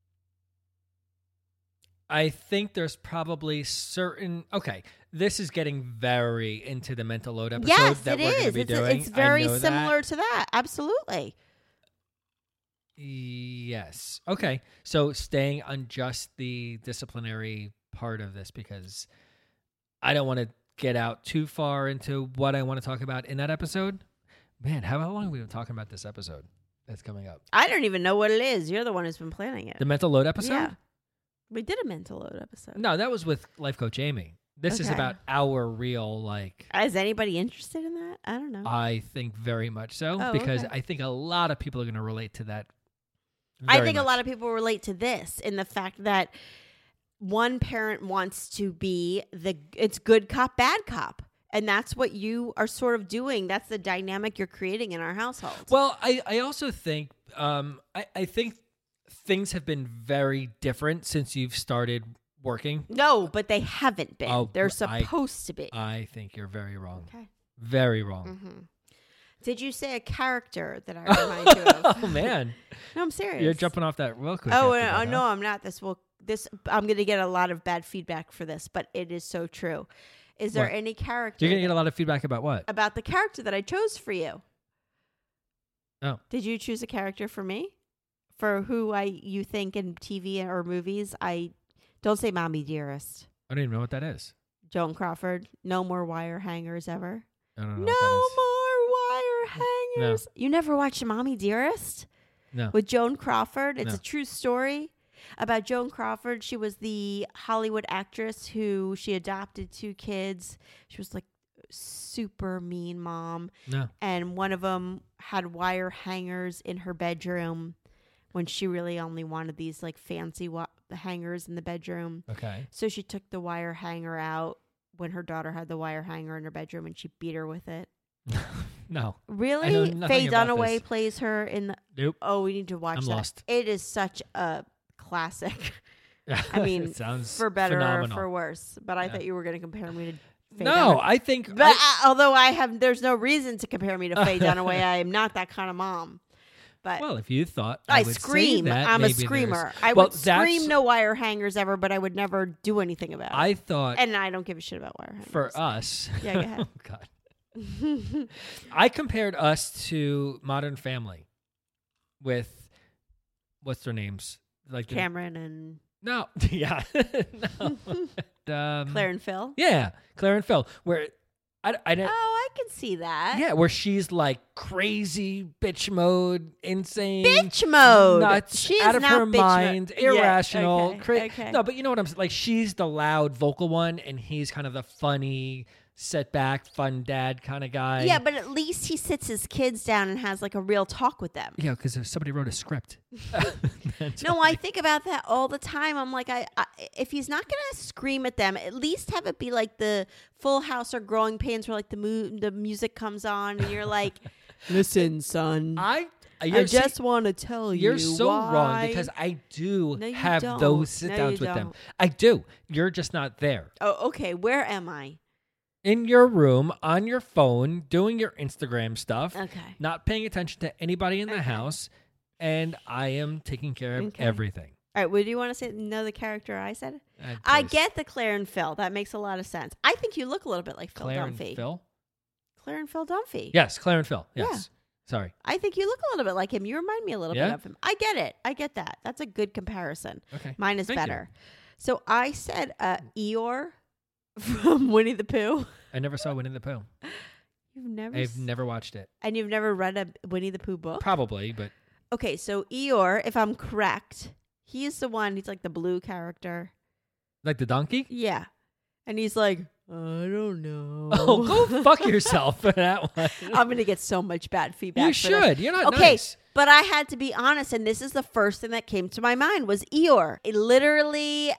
I think there's probably this is getting very into the mental load episode that we're going to be doing. It's very similar to that. Absolutely. Yes. Okay. So staying on just the disciplinary part of this, because I don't want to get out too far into what I want to talk about in that episode. Man, how long have we been talking about this episode that's coming up? I don't even know what it is. You're the one who's been planning it. The mental load episode? Yeah. We did a mental load episode. No, that was with Life Coach Amy. This is Okay. about our real, like... Is anybody interested in that? I don't know. I think very much so, Oh, because okay. I think a lot of people are going to relate to that. I think a lot of people relate to this in the fact that one parent wants to be it's good cop, bad cop. And that's what you are sort of doing. That's the dynamic you're creating in our household. Well, I also think I think things have been very different since you've started working. No, but they haven't been. Oh, They're supposed to be. I think you're very wrong. Okay. Very wrong. Mm-hmm. Did you say a character that I remind you of? Oh man, No, I'm serious. you're jumping off that real quick. Oh, after that, no, huh? I'm not. I'm going to get a lot of bad feedback for this, but it is so true. Is there What? any character You're gonna get a lot of feedback about what? about the character that I chose for you? Oh, Did you choose a character for me? For who you think in TV or movies? I don't say Mommy Dearest. I don't even know what that is. Joan Crawford. No more wire hangers ever. I don't know. No what more wire hangers. You never watched Mommy Dearest? that is. No. With Joan Crawford. It's No. a true story about Joan Crawford. She was the Hollywood actress who she adopted 2 kids. She was like super mean mom. No. And one of them had wire hangers in her bedroom when she really only wanted these like fancy hangers in the bedroom. Okay. So she took the wire hanger out when her daughter had the wire hanger in her bedroom and she beat her with it. No. Really? nothing Faye about Dunaway this. plays her in the... Nope. Oh, we need to watch I'm that. lost. It is such a classic. I mean, It sounds for better phenomenal. or for worse. But I Yeah. thought you were going to compare me to Faye No, Dunaway. I think. But although there's no reason to compare me to Faye Dunaway. I am not that kind of mom. But well, if you thought I would say scream. that, I'm a maybe screamer. there's- I Well, would scream that's- no wire hangers ever, but I would never do anything about it. I thought And I don't give a shit about wire hangers. for us. Yeah, go ahead. Oh God. I compared us to Modern Family with what's their names? Like the- Cameron and No, yeah, no. Claire and Phil. Yeah, Claire and Phil. Where I didn't. Oh, I can see that. Yeah, where she's like crazy bitch mode, insane, Bitch mode. nuts, She is out of not her bitch mind, mode. Yeah, irrational. okay, okay. No, but you know what I'm saying? Like she's the loud vocal one, and he's kind of the funny, set back, fun dad kind of guy. Yeah, but at least he sits his kids down and has like a real talk with them. Yeah, because somebody wrote a script. No, I think about that all the time. I'm like, I if he's not gonna scream at them, at least have it be like the Full House or Growing Pains, where like the music comes on and you're like, "Listen, son, I just want to tell you." You're so wrong why." because I do No, you have don't. those sit No, downs you with them. don't. I do. You're just not there. Oh, okay. Where am I? In your room, on your phone, doing your Instagram stuff, Okay. not paying attention to anybody in the house, and I am taking care of Okay. everything. All right. What do you want to say? Know the character I said? And I please. get the Claire and Phil. That makes a lot of sense. I think you look a little bit like Phil Claire and Dunphy. Phil. Claire and Phil Dunphy. Yes, Claire and Phil. Yes. Yeah. Sorry. I think you look a little bit like him. You remind me a little Yeah? bit of him. I get it. I get that. That's a good comparison. Okay. Mine is Thank you. better. So I said Eeyore from Winnie the Pooh. I never saw Winnie the Pooh. You've never I've never watched it. and you've never read a Winnie the Pooh book? Probably, but Okay, so Eeyore, if I'm correct, he's the one, he's like the blue character. like the donkey? Yeah. And he's like, I don't know. Oh, go fuck yourself for that one. I'm going to get so much bad feedback. You for this. should. You're not Okay, nice. but I had to be honest, and this is the first thing that came to my mind was Eeyore. It literally,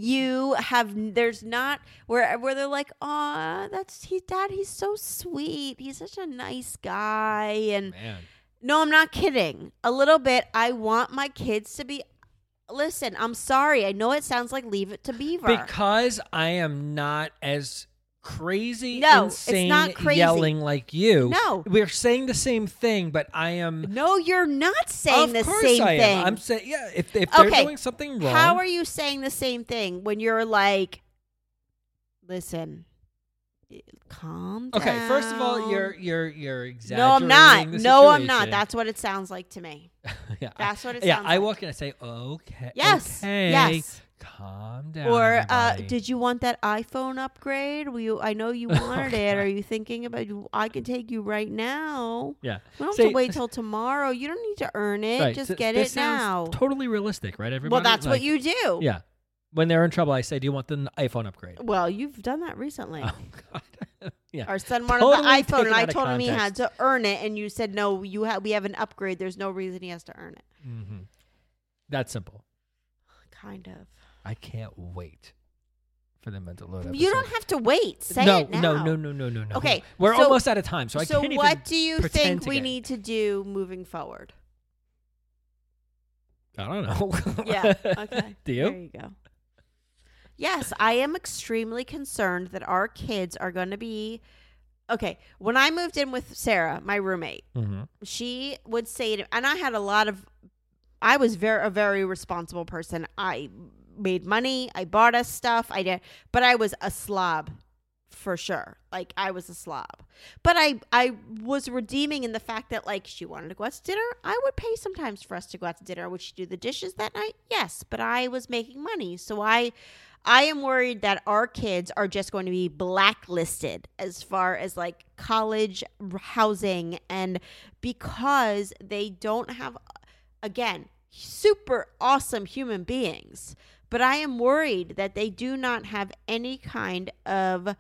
there's not where they're like, oh, dad, he's so sweet. He's such a nice guy. And Man. no, I'm not kidding. A little bit. I want my kids to be. Listen, I'm sorry. I know it sounds like Leave It to Beaver. Because I am not as crazy, No, it's insane, not crazy. yelling like you. No. We're saying the same thing, but I am. No, you're not saying Of the course same I am. thing. I'm saying, yeah, if they're Okay, doing something wrong. How are you saying the same thing when you're like, listen, Calm down. Okay, first of all, you're exaggerating. No, I'm not. the No, I'm not. situation. That's what it sounds like to me. Yeah, That's what it Yeah, sounds I like. walk in and say, okay. Yes. Okay, Yes. calm down. Or everybody. did you want that iPhone upgrade? I know you wanted it. Are you thinking about? I can take you right now. Yeah. We don't See, have to wait till tomorrow. You don't need to earn it. right, Just th- get this it now. sounds totally realistic, right, everybody? Well, that's what Like, you do. Yeah. When they're in trouble, I say, do you want the iPhone upgrade? Well, you've done that recently. Oh, God. Yeah. Our son wanted Totally the iPhone, taken and I out of told him he had context. to earn it, and you said no. We have an upgrade. There's no reason he has to earn it. Mm-hmm. That's simple. Kind of. I can't wait for the mental load You don't episode. have to wait. Say no, it now. No. Okay, We're so- almost out of time, so I So can't what even do you pretend think to we get- need to do moving forward? I don't know. Yeah. Okay. Do you? There you go. Yes, I am extremely concerned that our kids are going to be. Okay, when I moved in with Sarah, my roommate, Mm-hmm. she would say to, and I had I was a very responsible person. I made money, I bought us stuff, I did, but I was a slob for sure. Like I was a slob. But I was redeeming in the fact that like she wanted to go out to dinner, I would pay sometimes for us to go out to dinner. Would she do the dishes that night? Yes, but I was making money. So I am worried that our kids are just going to be blacklisted as far as like college housing, and because they don't have, again, super awesome human beings, but I am worried that they do not have any kind of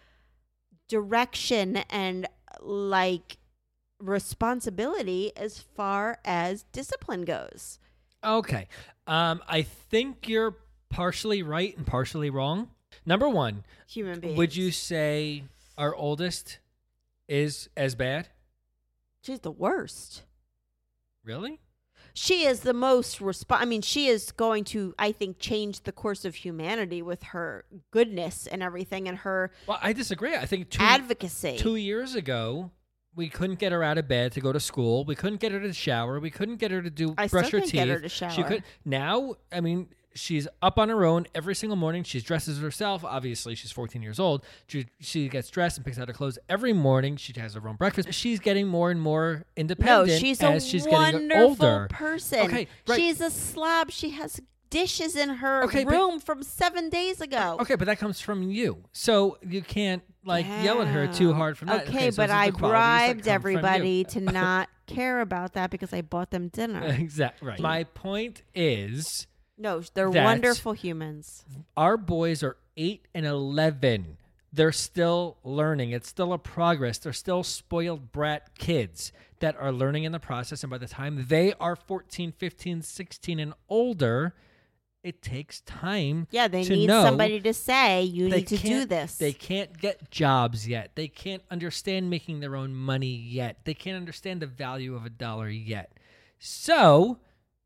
direction and like responsibility as far as discipline goes. Okay. I think you're partially right and partially wrong. Number one, Human beings. would you say our oldest is as bad? She's the worst. Really? She is the most she is going to, I think, change the course of humanity with her goodness and everything and her Well, I disagree. I think advocacy. 2 years ago, we couldn't get her out of bed to go to school. We couldn't get her to shower. We couldn't get her to I brush still her can't teeth. get her to She shower. could now. I mean, she's up on her own every single morning. She dresses herself. Obviously, she's 14 years old. She gets dressed and picks out her clothes every morning. She has her own breakfast. She's getting more and more independent No, she's as a she's getting wonderful older. person. Okay, right. She's a slob. She has dishes in her Okay, but- room from 7 days ago. Okay, but that comes from you, so you can't yell at her too hard from that. Okay, so but those are I the qualities that bribed come from you. everybody to not care about that because I bought them dinner. Exactly right. My point is, No, they're That's- wonderful humans. our boys are 8 and 11. They're still learning. It's still a progress. They're still spoiled brat kids that are learning in the process. And by the time they are 14, 15, 16, and older, it takes time. Yeah, they to need know somebody to say, you they need to do can't- this. They can't get jobs yet. They can't understand making their own money yet. They can't understand the value of a dollar yet. So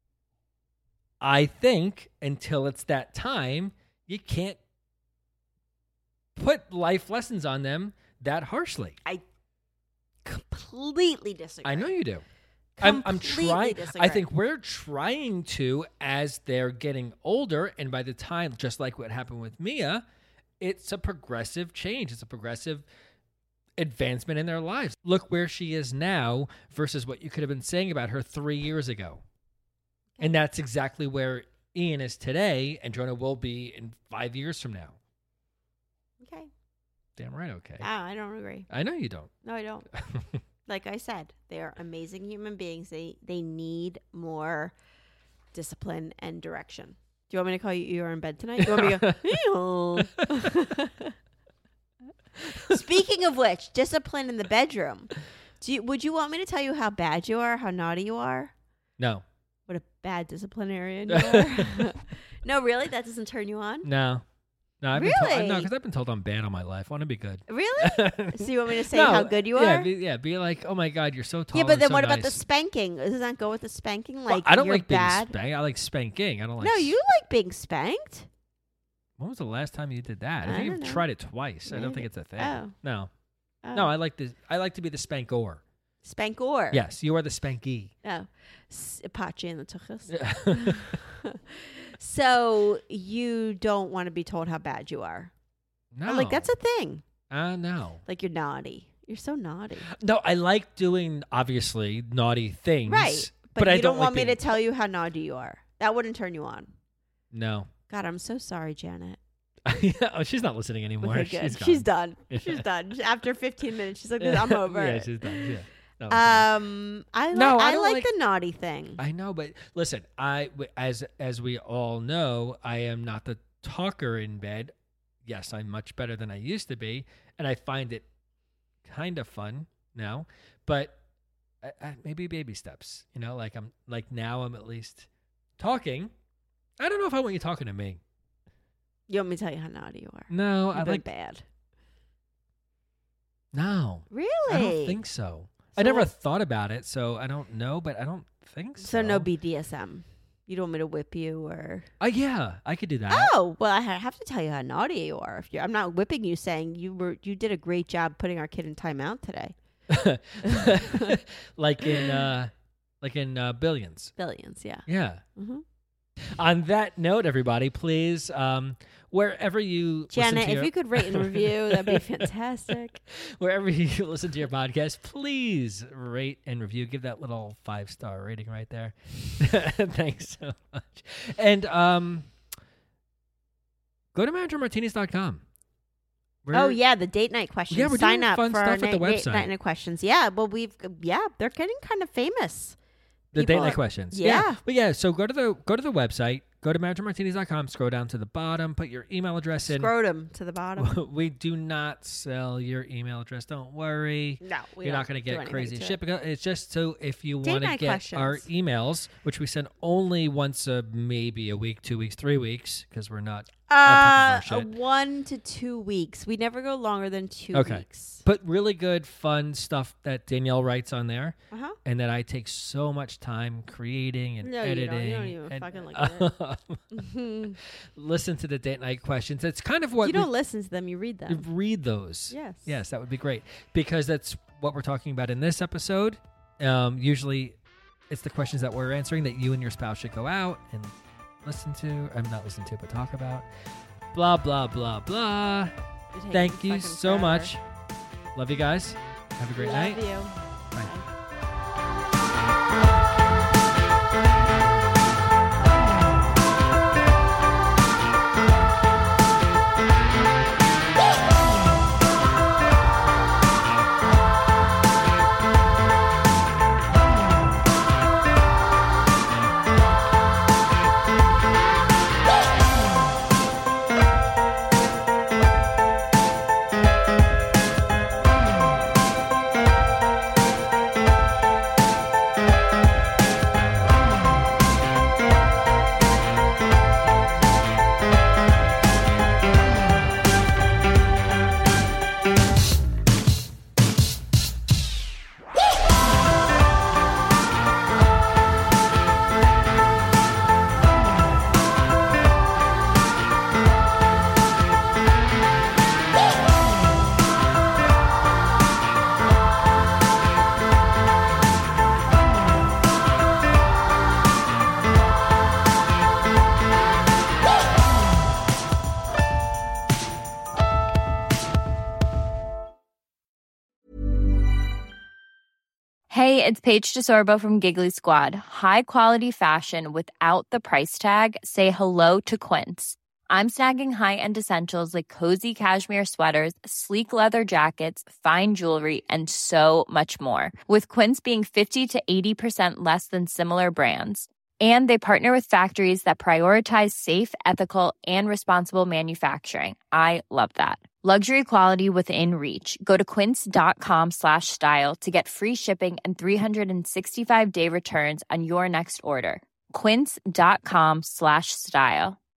I think until it's that time, you can't put life lessons on them that harshly. I completely disagree. I know you do. I'm Completely trying. disagree. I think we're trying to as they're getting older, and by the time, just like what happened with Mia, it's a progressive change. It's a progressive advancement in their lives. Look where she is now versus what you could have been saying about her 3 years ago. And that's exactly where Ian is today, and Jonah will be in 5 years from now. Okay. Damn right, okay. I don't agree. I know you don't. No, I don't. Like I said, they are amazing human beings. They need more discipline and direction. Do you want me to call you? You're in bed tonight. You want me to go? "Ew." Speaking of which, discipline in the bedroom. Would you want me to tell you how bad you are? How naughty you are? No. What a bad disciplinarian you are. No, really? That doesn't turn you on? No. No, I've been Really? no, because I've been told I'm bad all my life. I want to be good. Really? So you want me to say No, how good you yeah, are? Be like, oh my God, you're so tall. Yeah, but and then so what about the nice. spanking? Doesn't that go with the spanking? Well, Like I don't you're like bad? being spanked. I like spanking. I don't like. No, you like being spanked. When was the last time you did that? I I think don't you've know. tried it twice. I don't Maybe. think it's a thing. Oh. No. Oh. No, I like to be the spankor. Spankor. Yes, you are the spankee. Oh, Apache and the Tuchus. So you don't want to be told how bad you are. No, Like that's a thing. No. Like you're naughty. You're so naughty. No, I like doing, obviously, naughty things. Right. But you I don't want like me to tell you how naughty you are. That wouldn't turn you on. No. God, I'm so sorry, Janet. Oh, she's not listening anymore. Okay, good. She's done. Yeah. She's done. After 15 minutes, she's like, I'm over Yeah, it. she's done. Yeah. No, I don't like like the naughty thing. I know, but listen, as we all know, I am not the talker in bed. Yes, I'm much better than I used to be, and I find it kind of fun now. But maybe baby steps. Now I'm at least talking. I don't know if I want you talking to me. You want me to tell you how naughty you are? No, You've been bad. No, really? I don't think so. I never thought about it, so I don't know, but I don't think so. So no BDSM. You don't want me to whip you or? Yeah, I could do that. Oh, well, I have to tell you how naughty you are. I'm not whipping you, saying you did a great job putting our kid in timeout today. like in Billions. Billions, yeah. Yeah. Mm-hmm. On that note, everybody, please, wherever you Janet, listen to if you could rate and review, that'd be fantastic. Wherever you listen to your podcast, please rate and review. Give that little 5-star rating right there. Thanks so much. And go to managermartinez.com. Oh yeah, the date night questions. Yeah, we're Sign doing up fun for stuff our at the date website. night questions. Yeah, well, they're getting kind of famous. The People date night are- questions. Yeah. But yeah, so go to the website, go to managermartinez.com, scroll down to the bottom, put your email address in. Scrotum to the bottom. We do not sell your email address. Don't worry. No, You're not going to get crazy shit. It's just so if you Date want to night get questions. our emails, which we send only once maybe a week, 2 weeks, 3 weeks, because we're not on top of our shit. 1 to 2 weeks. We never go longer than 2 weeks. But really good, fun stuff that Danielle writes on there, Uh-huh. and that I take so much time creating and editing. You don't even and, fucking look at it. listen to the date night questions. It's kind of what You don't listen to them, you read them. read those. Yes. Yes, that would be great, because that's what we're talking about in this episode. Usually it's the questions that we're answering that you and your spouse should go out and listen to. I'm not listen to, but talk about. Blah, blah, blah, blah. Thank you so much. Love you guys. Have a great night. Love you. Bye. Hey, it's Paige DeSorbo from Giggly Squad. High quality fashion without the price tag. Say hello to Quince. I'm snagging high-end essentials like cozy cashmere sweaters, sleek leather jackets, fine jewelry, and so much more. With Quince being 50 to 80% less than similar brands. And they partner with factories that prioritize safe, ethical, and responsible manufacturing. I love that. Luxury quality within reach. Go to quince.com/style to get free shipping and 365-day returns on your next order. Quince.com/style.